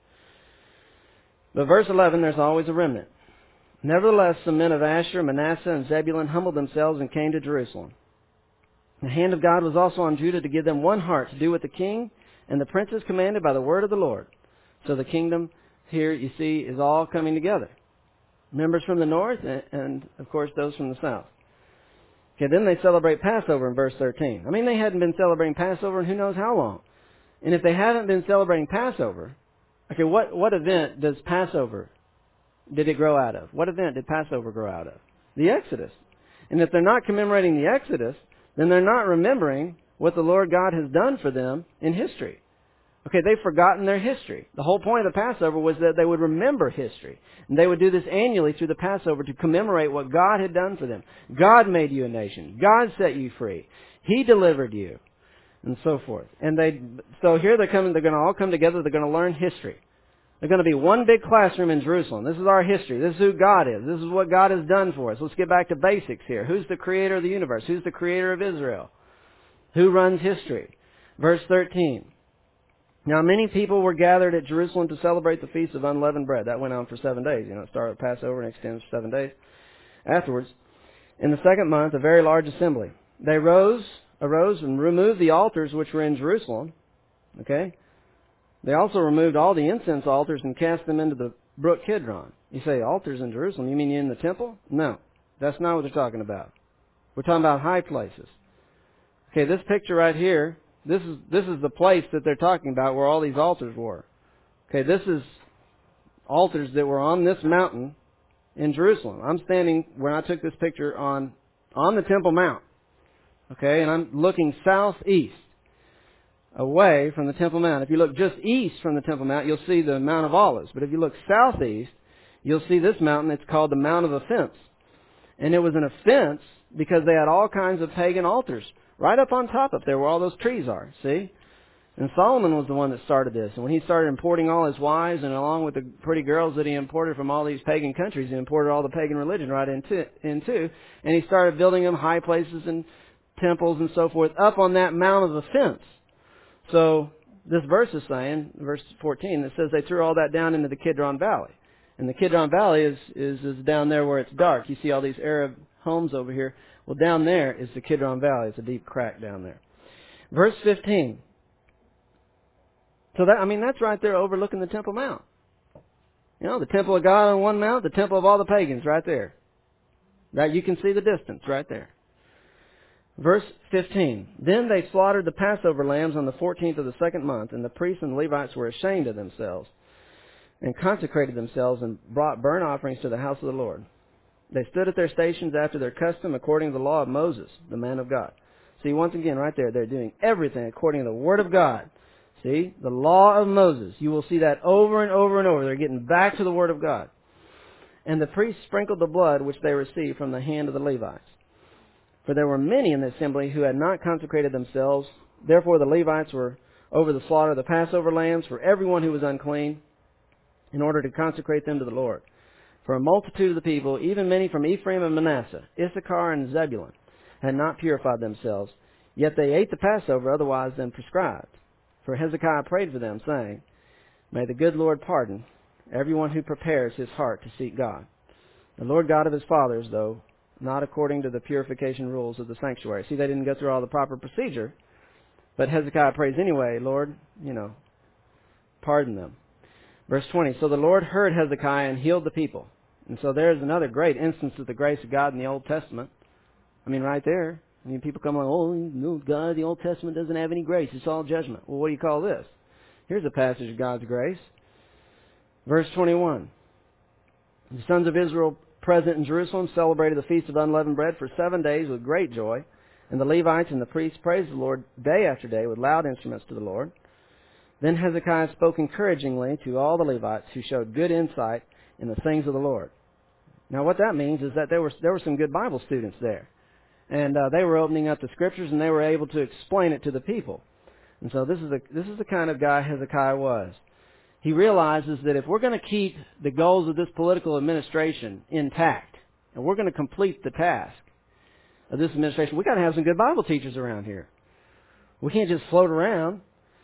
But verse eleven, there's always a remnant. Nevertheless, some men of Asher, Manasseh, and Zebulun humbled themselves and came to Jerusalem. The hand of God was also on Judah to give them one heart to do what the king and the princes commanded by the word of the Lord. So the kingdom here, you see, is all coming together. Members from the north and, and of course, those from the south. Okay, then they celebrate Passover in verse thirteen. I mean, they hadn't been celebrating Passover in who knows how long. And if they haven't been celebrating Passover, okay, what, what event does Passover, did it grow out of? What event did Passover grow out of? The Exodus. And if they're not commemorating the Exodus, then they're not remembering what the Lord God has done for them in history. Okay, they've forgotten their history. The whole point of the Passover was that they would remember history. And they would do this annually through the Passover to commemorate what God had done for them. God made you a nation. God set you free. He delivered you. And so forth. And they, so here they're coming, they're going to all come together, they're going to learn history. They're going to be one big classroom in Jerusalem. This is our history. This is who God is. This is what God has done for us. Let's get back to basics here. Who's the creator of the universe? Who's the creator of Israel? Who runs history? Verse thirteen. Now many people were gathered at Jerusalem to celebrate the Feast of Unleavened Bread. That went on for seven days. You know, it started with Passover and extends for seven days. Afterwards, in the second month, a very large assembly. They rose, arose and removed the altars which were in Jerusalem. Okay? They also removed all the incense altars and cast them into the brook Kidron. You say, altars in Jerusalem? You mean in the temple? No. That's not what they're talking about. We're talking about high places. Okay, this picture right here, this is this is the place that they're talking about where all these altars were. Okay, this is altars that were on this mountain in Jerusalem. I'm standing, when I took this picture, on on the Temple Mount. Okay, and I'm looking southeast, away from the Temple Mount. If you look just east from the Temple Mount, you'll see the Mount of Olives. But if you look southeast, you'll see this mountain. It's called the Mount of Offense. And it was an offense because they had all kinds of pagan altars right up on top up there where all those trees are. See? And Solomon was the one that started this. And when he started importing all his wives and along with the pretty girls that he imported from all these pagan countries, he imported all the pagan religion right into, into and he started building them high places and temples and so forth up on that Mount of Offense. So this verse is saying, verse fourteen, it says they threw all that down into the Kidron Valley. And the Kidron Valley is, is, is down there where it's dark. You see all these Arab homes over here. Well, down there is the Kidron Valley. It's a deep crack down there. Verse fifteen. So that, I mean, that's right there overlooking the Temple Mount. You know, the temple of God on one mount, the temple of all the pagans right there. Right, you can see the distance right there. Verse fifteen. Then they slaughtered the Passover lambs on the fourteenth of the second month, and the priests and the Levites were ashamed of themselves, and consecrated themselves, and brought burnt offerings to the house of the Lord. They stood at their stations after their custom, according to the law of Moses, the man of God. See, once again, right there, they're doing everything according to the Word of God. See, the law of Moses. You will see that over and over and over. They're getting back to the Word of God. And the priests sprinkled the blood which they received from the hand of the Levites. For there were many in the assembly who had not consecrated themselves. Therefore the Levites were over the slaughter of the Passover lambs for everyone who was unclean, in order to consecrate them to the Lord. For a multitude of the people, even many from Ephraim and Manasseh, Issachar and Zebulun, had not purified themselves. Yet they ate the Passover otherwise than prescribed. For Hezekiah prayed for them, saying, May the good Lord pardon everyone who prepares his heart to seek God, the Lord God of his fathers, though not according to the purification rules of the sanctuary. See, they didn't go through all the proper procedure, but Hezekiah prays anyway, Lord, you know, pardon them. Verse twenty, So the Lord heard Hezekiah and healed the people. And so there's another great instance of the grace of God in the Old Testament. I mean, right there. I mean, people come along, oh, no, God, the Old Testament doesn't have any grace. It's all judgment. Well, what do you call this? Here's a passage of God's grace. Verse twenty-one. The sons of Israel present in Jerusalem celebrated the Feast of Unleavened Bread for seven days with great joy. And the Levites and the priests praised the Lord day after day with loud instruments to the Lord. Then Hezekiah spoke encouragingly to all the Levites who showed good insight in the things of the Lord. Now what that means is that there were, there were some good Bible students there. And uh, they were opening up the Scriptures, and they were able to explain it to the people. And so this is a, this is the kind of guy Hezekiah was. He realizes that if we're going to keep the goals of this political administration intact, and we're going to complete the task of this administration, we've got to have some good Bible teachers around here. We can't just float around.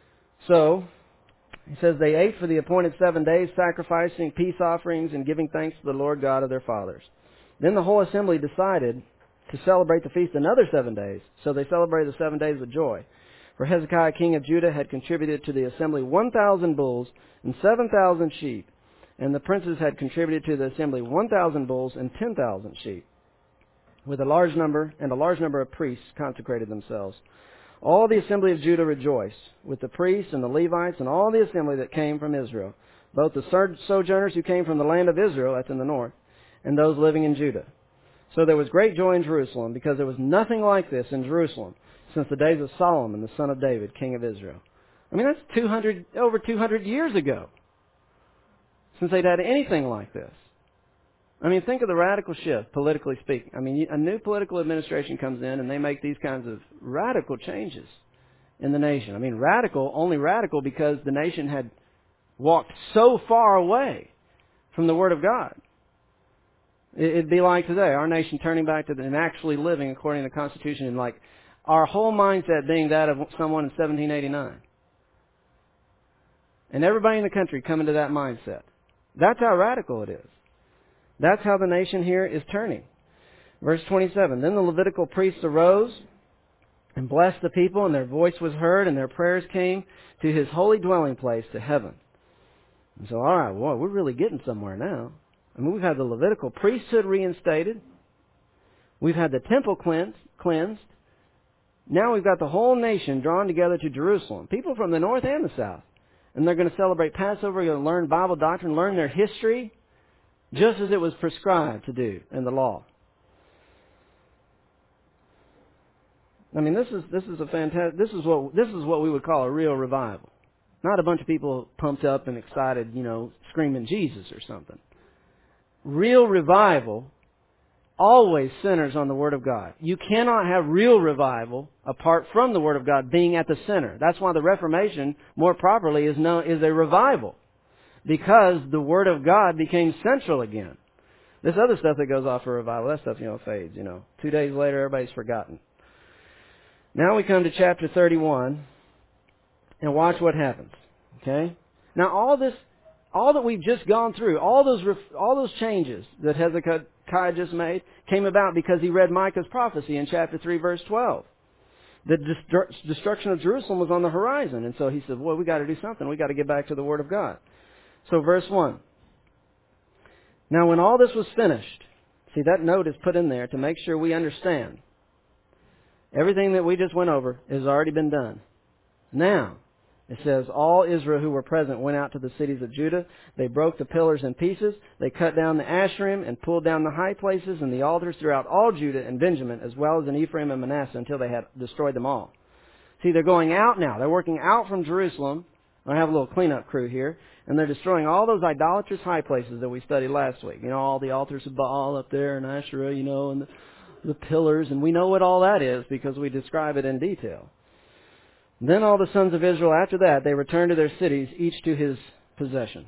So he says they ate for the appointed seven days, sacrificing peace offerings and giving thanks to the Lord God of their fathers. Then the whole assembly decided to celebrate the feast another seven days. So they celebrated the seven days with joy. For Hezekiah, king of Judah, had contributed to the assembly one thousand bulls and seven thousand sheep. And the princes had contributed to the assembly one thousand bulls and ten thousand sheep. With a large number, and a large number of priests consecrated themselves. All the assembly of Judah rejoiced, with the priests and the Levites and all the assembly that came from Israel, both the sojourners who came from the land of Israel, that's in the north, and those living in Judah. So there was great joy in Jerusalem, because there was nothing like this in Jerusalem since the days of Solomon, the son of David, king of Israel. I mean, that's two hundred, over two hundred years ago since they'd had anything like this. I mean, think of the radical shift, politically speaking. I mean, a new political administration comes in, and they make these kinds of radical changes in the nation. I mean, radical, only radical because the nation had walked so far away from the Word of God. It'd be like today, our nation turning back to the, and actually living according to the Constitution, and like our whole mindset being that of someone in seventeen eighty-nine. And everybody in the country coming to that mindset. That's how radical it is. That's how the nation here is turning. Verse twenty-seven, Then the Levitical priests arose and blessed the people, and their voice was heard, and their prayers came to his holy dwelling place, to heaven. And so, all right, well, we're really getting somewhere now. I mean, we've had the Levitical priesthood reinstated. We've had the temple cleansed. cleansed. Now we've got the whole nation drawn together to Jerusalem, people from the north and the south. And they're going to celebrate Passover, they're going to learn Bible doctrine, learn their history, just as it was prescribed to do in the law. I mean, this is this is a fantastic. This is what this is what we would call a real revival, not a bunch of people pumped up and excited, you know, screaming Jesus or something. Real revival always centers on the Word of God. You cannot have real revival apart from the Word of God being at the center. That's why the Reformation, more properly, is known is a revival, because the Word of God became central again. This other stuff that goes off for revival, that stuff, you know, fades. You know, two days later, everybody's forgotten. Now we come to chapter thirty-one, and watch what happens. Okay. Now all this, all that we've just gone through, all those all those changes that Hezekiah just made came about because he read Micah's prophecy in chapter three, verse twelve. The destru- destruction of Jerusalem was on the horizon, and so he said, "Well, we got to do something. We got to get back to the Word of God." So, verse one. Now, when all this was finished, see that note is put in there to make sure we understand. Everything that we just went over has already been done. Now, it says, all Israel who were present went out to the cities of Judah. They broke the pillars in pieces. They cut down the Asherim and pulled down the high places and the altars throughout all Judah and Benjamin, as well as in Ephraim and Manasseh, until they had destroyed them all. See, they're going out now. They're working out from Jerusalem. I have a little cleanup crew here. And they're destroying all those idolatrous high places that we studied last week. You know, all the altars of Baal up there and Asherah, you know, and the, the pillars. And we know what all that is because we describe it in detail. Then all the sons of Israel, after that, they returned to their cities, each to his possession.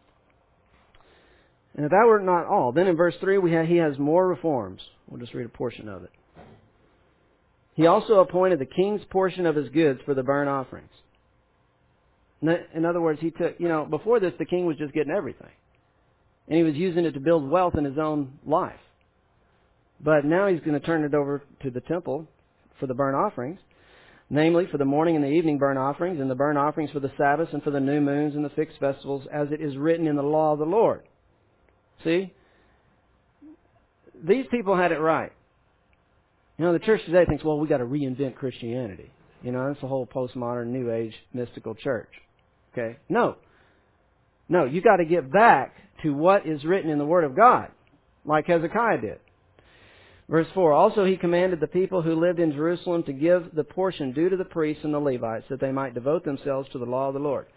And if that were not all, then in verse three, we have, he has more reforms. We'll just read a portion of it. He also appointed the king's portion of his goods for the burnt offerings. In other words, he took, you know, before this, the king was just getting everything. And he was using it to build wealth in his own life. But now he's going to turn it over to the temple for the burnt offerings. Namely, for the morning and the evening burnt offerings, and the burnt offerings for the Sabbaths, and for the new moons and the fixed festivals, as it is written in the law of the Lord. See? These people had it right. You know, the church today thinks, well, we got to reinvent Christianity. You know, that's the whole postmodern, New Age, mystical church. Okay? No. No, you got to get back to what is written in the Word of God, like Hezekiah did. Verse four, also he commanded the people who lived in Jerusalem to give the portion due to the priests and the Levites, that they might devote themselves to the law of the Lord.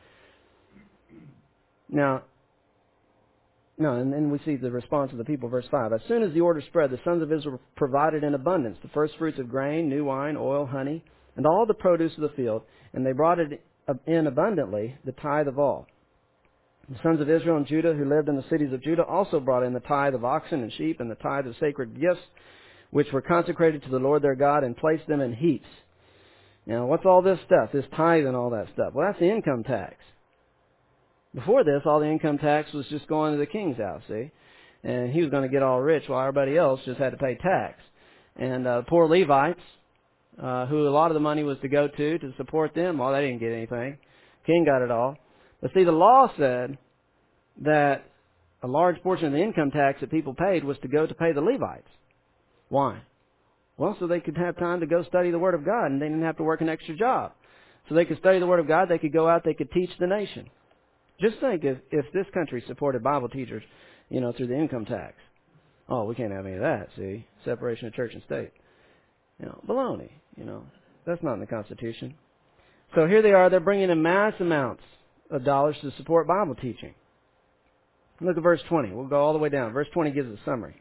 Now, no, and then we see the response of the people, verse five. As soon as the order spread, the sons of Israel provided in abundance the first fruits of grain, new wine, oil, honey, and all the produce of the field, and they brought it in abundantly, the tithe of all. The sons of Israel and Judah who lived in the cities of Judah also brought in the tithe of oxen and sheep and the tithe of sacred gifts, which were consecrated to the Lord their God, and placed them in heaps. Now, what's all this stuff, this tithe and all that stuff? Well, that's the income tax. Before this, all the income tax was just going to the king's house, see? And he was going to get all rich while everybody else just had to pay tax. And uh, poor Levites, uh, who a lot of the money was to go to, to support them, well, they didn't get anything. King got it all. But see, the law said that a large portion of the income tax that people paid was to go to pay the Levites. Why? Well, so they could have time to go study the Word of God, and they didn't have to work an extra job. So they could study the Word of God, they could go out, they could teach the nation. Just think if, if this country supported Bible teachers, you know, through the income tax. Oh, we can't have any of that, see? Separation of church and state. You know, baloney, you know. That's not in the Constitution. So here they are, they're bringing in mass amounts of dollars to support Bible teaching. Look at verse twenty. We'll go all the way down. Verse twenty gives a summary.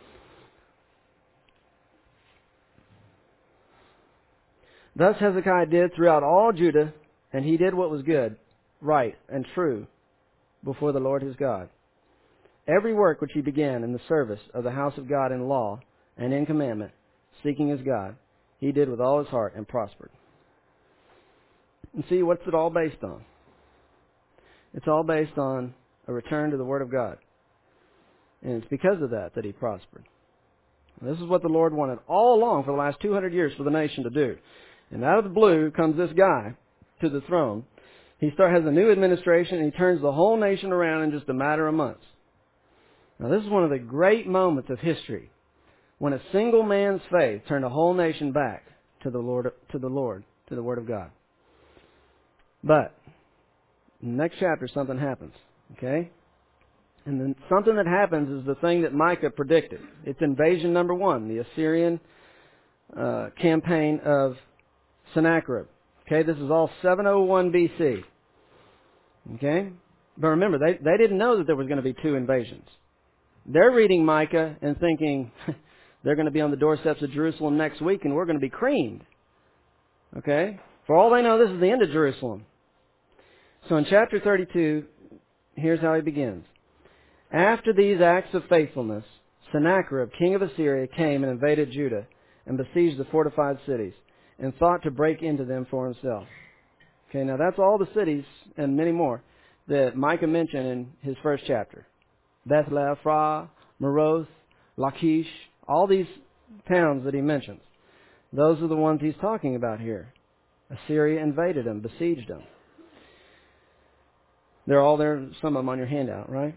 Thus Hezekiah did throughout all Judah, and he did what was good, right, and true before the Lord his God. Every work which he began in the service of the house of God in law and in commandment, seeking his God, he did with all his heart and prospered. And see, what's it all based on? It's all based on a return to the Word of God. And it's because of that that he prospered. And this is what the Lord wanted all along for the last two hundred years for the nation to do. And out of the blue comes this guy to the throne. He start, has a new administration, and he turns the whole nation around in just a matter of months. Now, this is one of the great moments of history when a single man's faith turned a whole nation back to the Lord, to the Lord, to the Word of God. But in the next chapter, something happens. Okay? And then something that happens is the thing that Micah predicted. It's invasion number one, the Assyrian uh, campaign of Sennacherib. Okay, this is all seven oh one B C. Okay, but remember, they, they didn't know that there was going to be two invasions. They're reading Micah and thinking they're going to be on the doorsteps of Jerusalem next week and we're going to be creamed. Okay, for all they know, this is the end of Jerusalem. So in chapter thirty-two, here's how he begins. After these acts of faithfulness, Sennacherib, king of Assyria, came and invaded Judah and besieged the fortified cities and thought to break into them for himself. Okay, now that's all the cities and many more that Micah mentioned in his first chapter. Bethlehem, Ephraim, Meroth, Lachish, all these towns that he mentions. Those are the ones he's talking about here. Assyria invaded them, besieged them. They're all there, some of them on your handout, right?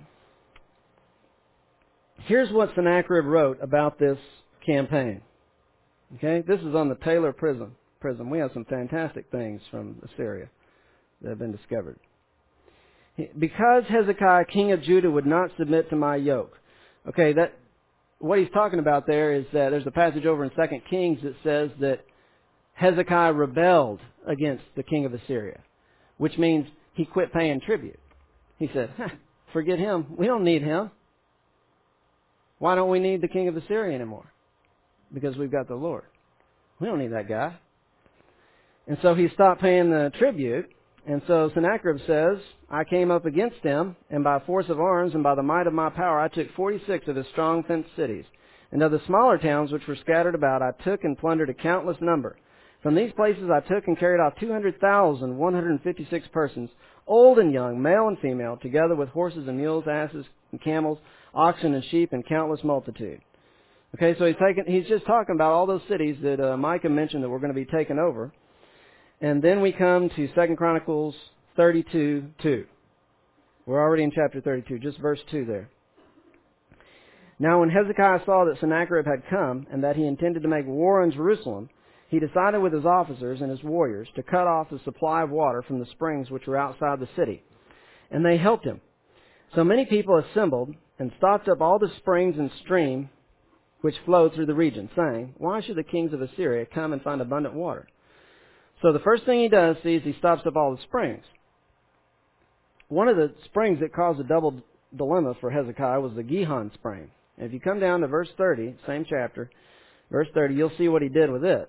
Here's what Sennacherib wrote about this campaign. Okay, this is on the Taylor Prism. Prism. We have some fantastic things from Assyria that have been discovered. Because Hezekiah, king of Judah, would not submit to my yoke. Okay, that what he's talking about there is that there's a passage over in Second Kings that says that Hezekiah rebelled against the king of Assyria, which means he quit paying tribute. He said, huh, forget him. We don't need him. Why don't we need the king of Assyria anymore? Because we've got the Lord. We don't need that guy. And so he stopped paying the tribute. And so Sennacherib says, I came up against him, and by force of arms and by the might of my power I took forty-six of his strong fenced cities. And of the smaller towns which were scattered about I took and plundered a countless number. From these places I took and carried off two hundred thousand one hundred fifty-six persons, old and young, male and female, together with horses and mules, asses and camels, oxen and sheep, and countless multitude. Okay, so he's taking, he's just talking about all those cities that uh, Micah mentioned that were going to be taken over. And then we come to Second Chronicles thirty-two two. We're already in chapter thirty-two, just verse two there. Now when Hezekiah saw that Sennacherib had come, and that he intended to make war on Jerusalem, he decided with his officers and his warriors to cut off the supply of water from the springs which were outside the city. And they helped him. So many people assembled and stopped up all the springs and stream which flowed through the region, saying, why should the kings of Assyria come and find abundant water? So the first thing he does see is he stops up all the springs. One of the springs that caused a double dilemma for Hezekiah was the Gihon spring. And if you come down to verse thirty, same chapter, verse thirty, you'll see what he did with it.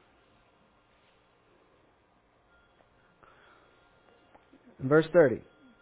In verse thirty.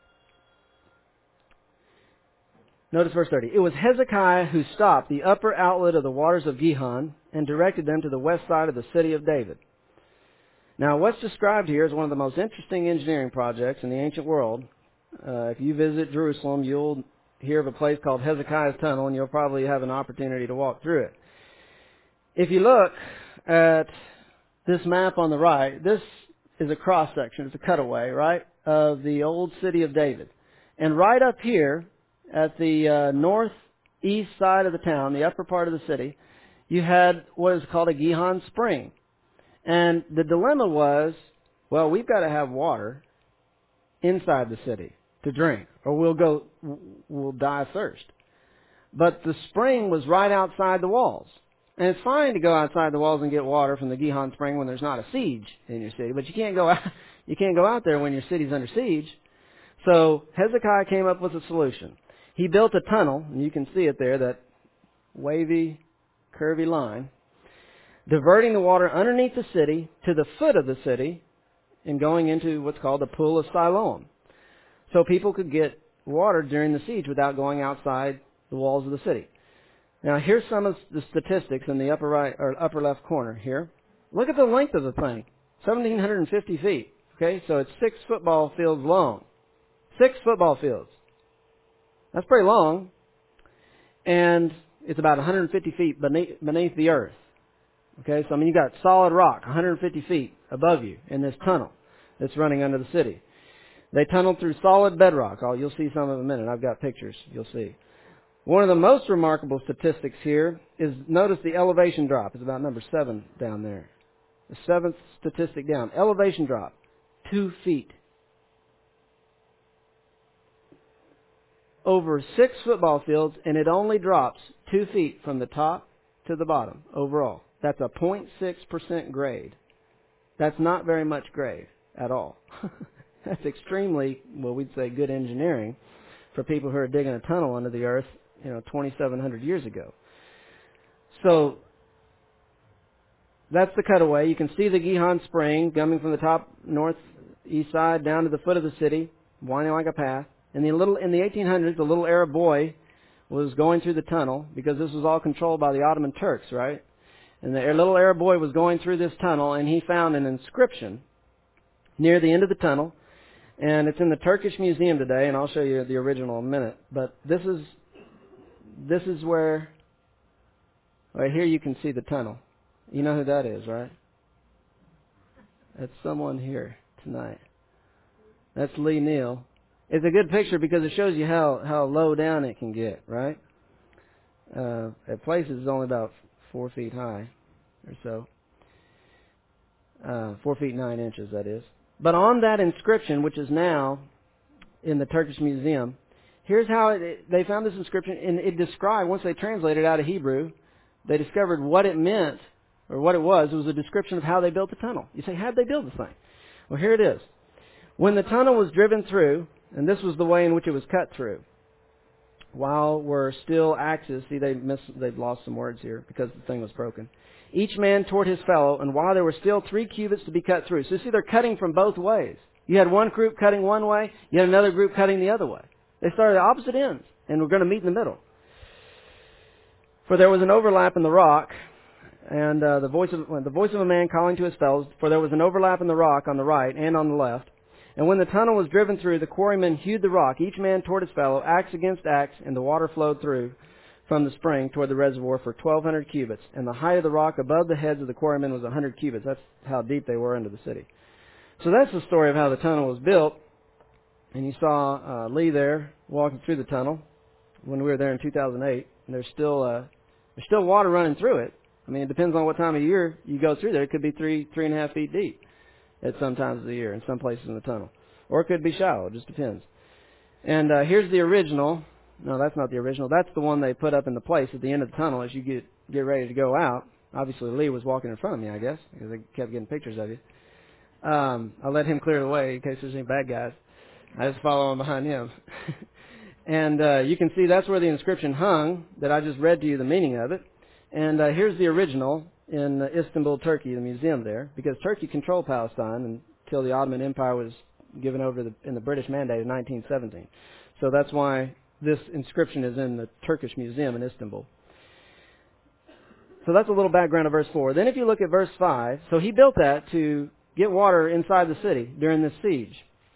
Notice verse thirty. It was Hezekiah who stopped the upper outlet of the waters of Gihon and directed them to the west side of the city of David. Now, what's described here is one of the most interesting engineering projects in the ancient world. Uh, if you visit Jerusalem, you'll hear of a place called Hezekiah's Tunnel, and you'll probably have an opportunity to walk through it. If you look at this map on the right, this is a cross-section. It's a cutaway, right, of the old city of David. And right up here at the uh, northeast side of the town, the upper part of the city, you had what is called a Gihon spring. And the dilemma was, well, we've got to have water inside the city to drink, or we'll go, we'll die of thirst. But the spring was right outside the walls. And it's fine to go outside the walls and get water from the Gihon spring when there's not a siege in your city, but you can't go out, you can't go out there when your city's under siege. So Hezekiah came up with a solution. He built a tunnel, and you can see it there, that wavy, curvy line, diverting the water underneath the city to the foot of the city and going into what's called the Pool of Siloam. So people could get water during the siege without going outside the walls of the city. Now here's some of the statistics in the upper right or upper left corner here. Look at the length of the thing. one thousand seven hundred fifty feet. Okay, so it's six football fields long. Six football fields. That's pretty long. And it's about one hundred fifty feet beneath, beneath the earth. Okay, so I mean you got solid rock one hundred fifty feet above you in this tunnel that's running under the city. They tunneled through solid bedrock. Oh, you'll see some in a minute. I've got pictures. You'll see. One of the most remarkable statistics here is, notice the elevation drop. It's about number seven down there. The seventh statistic down. Elevation drop. Two feet. Over six football fields, and it only drops two feet from the top to the bottom overall. That's a zero point six percent grade. That's not very much grade at all. That's extremely, well, we'd say good engineering for people who are digging a tunnel under the earth, you know, twenty-seven hundred years ago. So that's the cutaway. You can see the Gihon Spring coming from the top northeast side down to the foot of the city, winding like a path. And the little, in the eighteen hundreds, a little Arab boy was going through the tunnel because this was all controlled by the Ottoman Turks, right? And the little Arab boy was going through this tunnel, and he found an inscription near the end of the tunnel. And it's in the Turkish Museum today, and I'll show you the original in a minute. But this is this is where, right here you can see the tunnel. You know who that is, right? That's someone here tonight. That's Lee Neal. It's a good picture because it shows you how, how low down it can get, right? Uh, at places it's only about four feet high or so. Uh, four feet nine inches, that is. But on that inscription, which is now in the Turkish Museum, here's how it, they found this inscription, and it described, once they translated it out of Hebrew, they discovered what it meant, or what it was. It was a description of how they built the tunnel. You say, how'd they build the thing? Well, here it is. When the tunnel was driven through, and this was the way in which it was cut through, while were still axes, see, they missed, they've lost some words here because the thing was broken. Each man toward his fellow, and while there were still three cubits to be cut through. So you see, they're cutting from both ways. You had one group cutting one way, you had another group cutting the other way. They started at opposite ends, and we're going to meet in the middle. For there was an overlap in the rock, and uh, the voice of well, the voice of a man calling to his fellows. For there was an overlap in the rock on the right and on the left. And when the tunnel was driven through, the quarrymen hewed the rock, each man toward his fellow, axe against axe, and the water flowed through from the spring toward the reservoir for twelve hundred cubits. And the height of the rock above the heads of the quarrymen was one hundred cubits. That's how deep they were into the city. So that's the story of how the tunnel was built. And you saw uh, Lee there walking through the tunnel when we were there in two thousand eight. And there's still uh, there's still water running through it. I mean, it depends on what time of year you go through there. It could be three three and a half feet deep at some times of the year in some places in the tunnel, or it could be shallow. It just depends. And uh, here's the original. No, that's not the original. That's the one they put up in the place at the end of the tunnel as you get get ready to go out. Obviously, Lee was walking in front of me, I guess, because they kept getting pictures of you. Um, I let him clear the way in case there's any bad guys. I just follow on behind him. And uh, you can see that's where the inscription hung that I just read to you the meaning of it. And uh, here's the original in uh, Istanbul, Turkey, the museum there, because Turkey controlled Palestine until the Ottoman Empire was given over the, in the British Mandate in nineteen seventeen. So that's why this inscription is in the Turkish Museum in Istanbul. So that's a little background of verse four. Then if you look at verse five, so he built that to get water inside the city during this siege.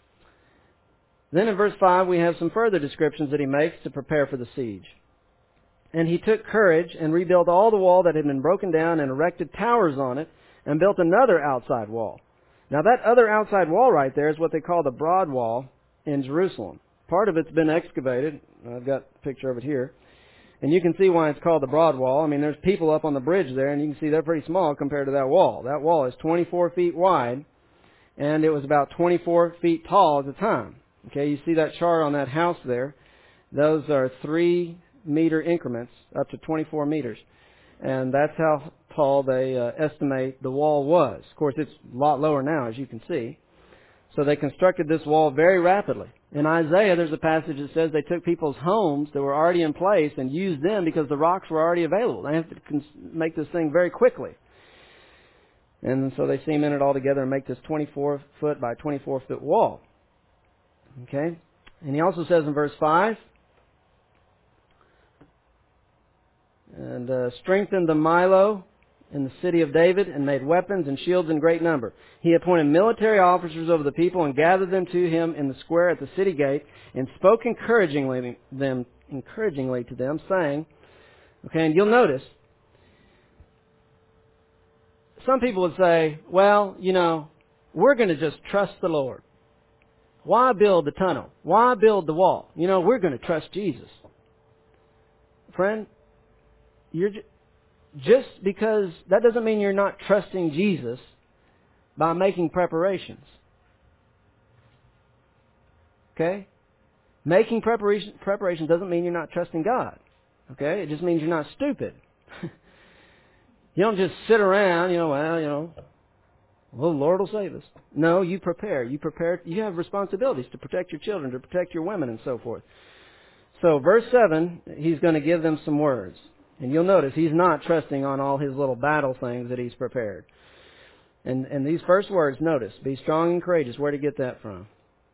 Then in verse five, we have some further descriptions that he makes to prepare for the siege. And he took courage and rebuilt all the wall that had been broken down and erected towers on it and built another outside wall. Now that other outside wall right there is what they call the broad wall in Jerusalem. Part of it's been excavated. I've got a picture of it here. And you can see why it's called the broad wall. I mean, there's people up on the bridge there, and you can see they're pretty small compared to that wall. That wall is twenty-four feet wide, and it was about twenty-four feet tall at the time. Okay, you see that chart on that house there. Those are three meter increments up to twenty-four meters. And that's how tall they uh, estimate the wall was. Of course, it's a lot lower now, as you can see. So they constructed this wall very rapidly. In Isaiah, there's a passage that says they took people's homes that were already in place and used them because the rocks were already available. They have to cons- make this thing very quickly. And so they cement it all together and make this twenty-four foot by twenty-four foot wall. Okay? And he also says in verse five, and uh, strengthened the Milo in the city of David and made weapons and shields in great number. He appointed military officers over the people and gathered them to him in the square at the city gate and spoke encouragingly them, encouragingly to them, saying, okay, and you'll notice, some people would say, well, you know, we're going to just trust the Lord. Why build the tunnel? Why build the wall? You know, we're going to trust Jesus. Friend, you're just... Just because, that doesn't mean you're not trusting Jesus by making preparations. Okay? Making preparation, preparation doesn't mean you're not trusting God. Okay? It just means you're not stupid. You don't just sit around, you know, well, you know, well, the Lord will save us. No, you prepare. You prepare. You have responsibilities to protect your children, to protect your women, and so forth. So verse seven, he's going to give them some words. And you'll notice he's not trusting on all his little battle things that he's prepared. And and these first words, notice, be strong and courageous. Where did he get that from?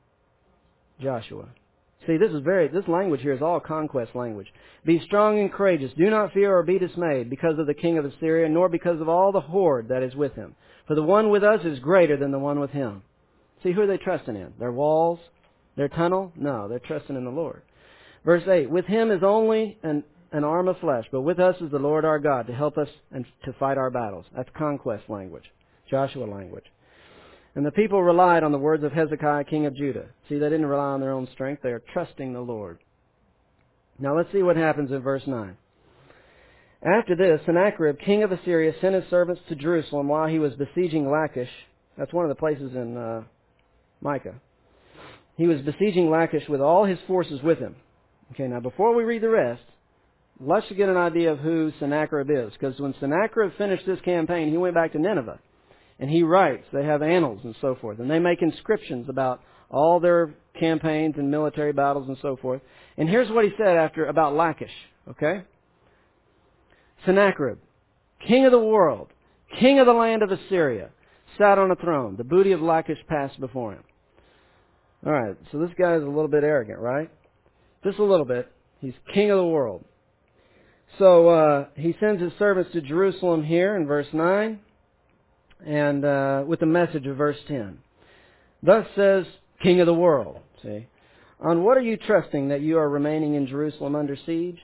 Joshua. See, this is very, this language here is all conquest language. Be strong and courageous. Do not fear or be dismayed because of the king of Assyria, nor because of all the horde that is with him. For the one with us is greater than the one with him. See, who are they trusting in? Their walls? Their tunnel? No, they're trusting in the Lord. Verse eight, with him is only an, an arm of flesh, but with us is the Lord our God to help us and to fight our battles. That's conquest language, Joshua language. And the people relied on the words of Hezekiah, king of Judah. See, they didn't rely on their own strength. They are trusting the Lord. Now let's see what happens in verse nine. After this, Sennacherib, king of Assyria, sent his servants to Jerusalem while he was besieging Lachish. That's one of the places in uh, Micah. He was besieging Lachish with all his forces with him. Okay, now before we read the rest, let's get an idea of who Sennacherib is. Because when Sennacherib finished this campaign, he went back to Nineveh. And he writes, they have annals and so forth. And they make inscriptions about all their campaigns and military battles and so forth. And here's what he said after about Lachish. Okay? Sennacherib, king of the world, king of the land of Assyria, sat on a throne. The booty of Lachish passed before him. All right, so this guy is a little bit arrogant, right? Just a little bit. He's king of the world. So uh, he sends his servants to Jerusalem here in verse nine, and uh, with the message of verse ten. Thus says king of the world. See, on what are you trusting that you are remaining in Jerusalem under siege?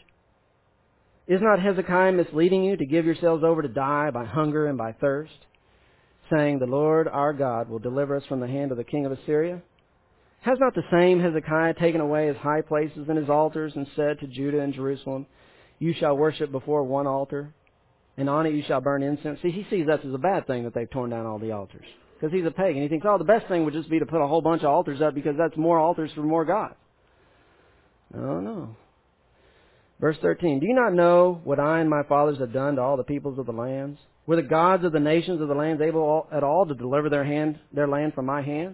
Is not Hezekiah misleading you to give yourselves over to die by hunger and by thirst, saying, the Lord our God will deliver us from the hand of the king of Assyria? Has not the same Hezekiah taken away his high places and his altars and said to Judah and Jerusalem, you shall worship before one altar, and on it you shall burn incense? See, he sees that as a bad thing that they've torn down all the altars. Because he's a pagan. He thinks, oh, the best thing would just be to put a whole bunch of altars up because that's more altars for more gods. No, no. Verse thirteen, do you not know what I and my fathers have done to all the peoples of the lands? Were the gods of the nations of the lands able at all to deliver their hand, their land from my hand?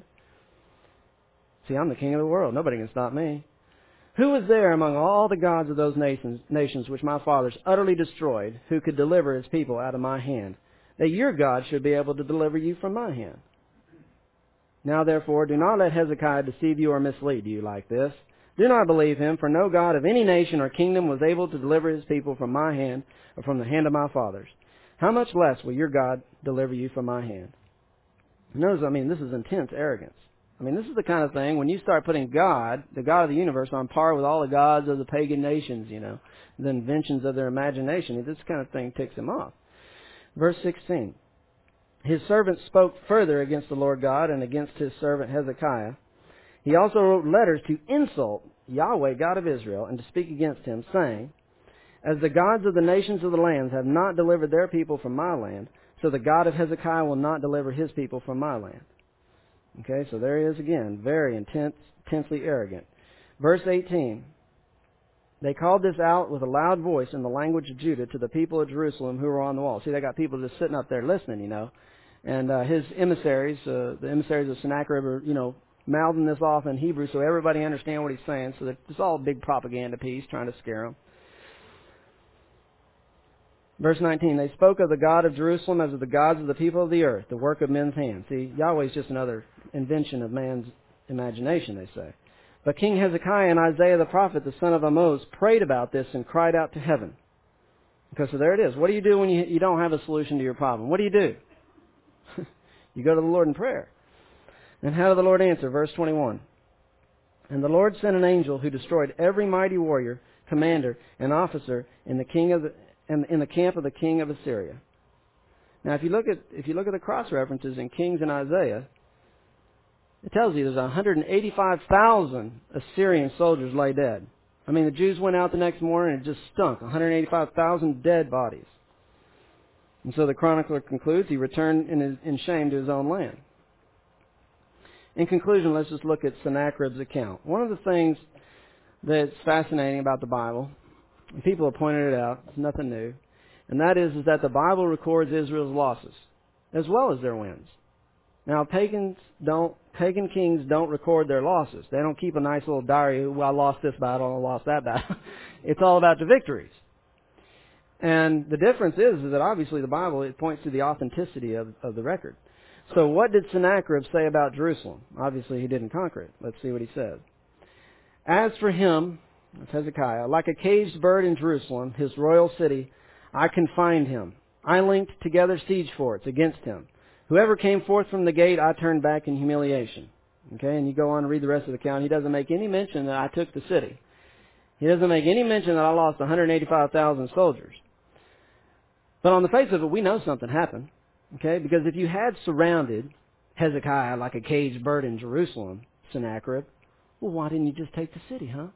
See, I'm the king of the world. Nobody can stop me. Who was there among all the gods of those nations, nations which my fathers utterly destroyed, who could deliver his people out of my hand, that your God should be able to deliver you from my hand? Now therefore, do not let Hezekiah deceive you or mislead you like this. Do not believe him, for no God of any nation or kingdom was able to deliver his people from my hand or from the hand of my fathers. How much less will your God deliver you from my hand? Notice, I mean, this is intense arrogance. I mean, this is the kind of thing, when you start putting God, the God of the universe, on par with all the gods of the pagan nations, you know, the inventions of their imagination, this kind of thing ticks him off. Verse sixteen. His servant spoke further against the Lord God and against his servant Hezekiah. He also wrote letters to insult Yahweh, God of Israel, and to speak against him, saying, as the gods of the nations of the lands have not delivered their people from my land, so the God of Hezekiah will not deliver his people from my land. Okay, so there he is again, very intense, intensely arrogant. Verse eighteen. They called this out with a loud voice in the language of Judah to the people of Jerusalem who were on the wall. See, they got people just sitting up there listening, you know. And uh, his emissaries, uh, the emissaries of Sennacherib, are, you know, mouthing this off in Hebrew so everybody understand what he's saying. So it's all a big propaganda piece trying to scare them. Verse nineteen, they spoke of the God of Jerusalem as of the gods of the people of the earth, the work of men's hands. See, Yahweh is just another invention of man's imagination, they say. But King Hezekiah and Isaiah the prophet, the son of Amoz, prayed about this and cried out to heaven. Okay, so there it is. What do you do when you, you don't have a solution to your problem? What do you do? You go to the Lord in prayer. And how did the Lord answer? Verse twenty-one. And the Lord sent an angel who destroyed every mighty warrior, commander, and officer in the king of the in, in the camp of the king of Assyria. Now, if you look at if you look at the cross references in Kings and Isaiah, it tells you there's one hundred eighty-five thousand Assyrian soldiers lay dead. I mean, the Jews went out the next morning and it just stunk. one hundred eighty-five thousand dead bodies. And so the chronicler concludes he returned in, his, in shame to his own land. In conclusion, let's just look at Sennacherib's account. One of the things that's fascinating about the Bible, and people have pointed it out, it's nothing new, And that is, is that the Bible records Israel's losses as well as their wins. Now, pagans don't, pagan kings don't record their losses. They don't keep a nice little diary, well, I lost this battle, I lost that battle. It's all about the victories. And the difference is, is that obviously the Bible, it points to the authenticity of, of the record. So what did Sennacherib say about Jerusalem? Obviously he didn't conquer it. Let's see what he said. As for him, that's Hezekiah, like a caged bird in Jerusalem, his royal city, I confined him. I linked together siege forts against him. Whoever came forth from the gate, I turned back in humiliation. Okay, and you go on and read the rest of the account. He doesn't make any mention that I took the city. He doesn't make any mention that I lost one hundred eighty-five thousand soldiers. But on the face of it, we know something happened. Okay, because if you had surrounded Hezekiah like a caged bird in Jerusalem, Sennacherib, well, why didn't you just take the city, huh?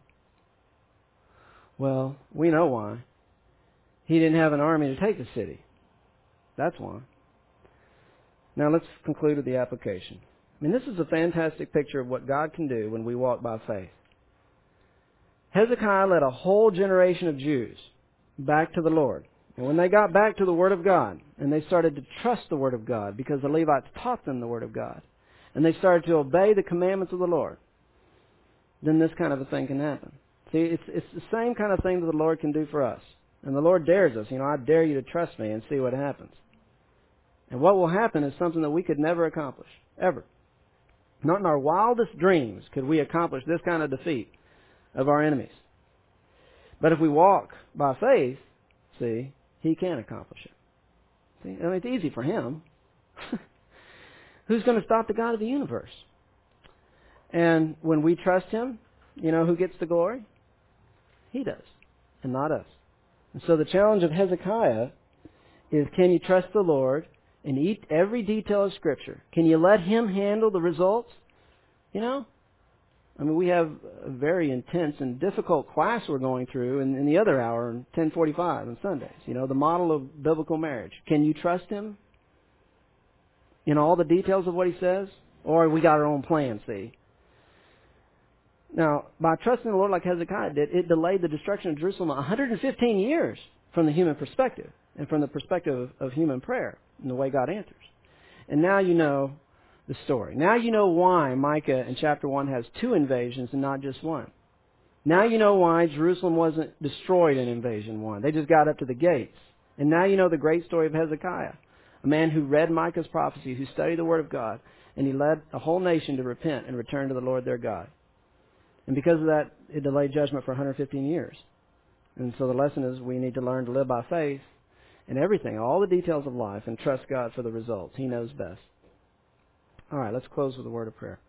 Well, we know why. He didn't have an army to take the city. That's why. Now let's conclude with the application. I mean, this is a fantastic picture of what God can do when we walk by faith. Hezekiah led a whole generation of Jews back to the Lord. And when they got back to the Word of God, and they started to trust the Word of God because the Levites taught them the Word of God, and they started to obey the commandments of the Lord, then this kind of a thing can happen. See, it's, it's the same kind of thing that the Lord can do for us. And the Lord dares us. You know, I dare you to trust me and see what happens. And what will happen is something that we could never accomplish, ever. Not in our wildest dreams could we accomplish this kind of defeat of our enemies. But if we walk by faith, see, He can accomplish it. See, I mean, it's easy for Him. Who's going to stop the God of the universe? And when we trust Him, you know who gets the glory? He does, and not us. And so the challenge of Hezekiah is, can you trust the Lord and eat every detail of Scripture? Can you let Him handle the results? You know? I mean, we have a very intense and difficult class we're going through in, in the other hour, in ten forty-five on Sundays. You know, the model of biblical marriage. Can you trust Him in all the details of what He says? Or we got our own plan, see? Now, by trusting the Lord like Hezekiah did, it delayed the destruction of Jerusalem one hundred fifteen years from the human perspective and from the perspective of, of human prayer and the way God answers. And now you know the story. Now you know why Micah in chapter one has two invasions and not just one. Now you know why Jerusalem wasn't destroyed in invasion one. They just got up to the gates. And now you know the great story of Hezekiah, a man who read Micah's prophecy, who studied the Word of God, and he led a whole nation to repent and return to the Lord their God. And because of that, it delayed judgment for one hundred fifteen years. And so the lesson is we need to learn to live by faith in everything, all the details of life, and trust God for the results. He knows best. All right, let's close with a word of prayer.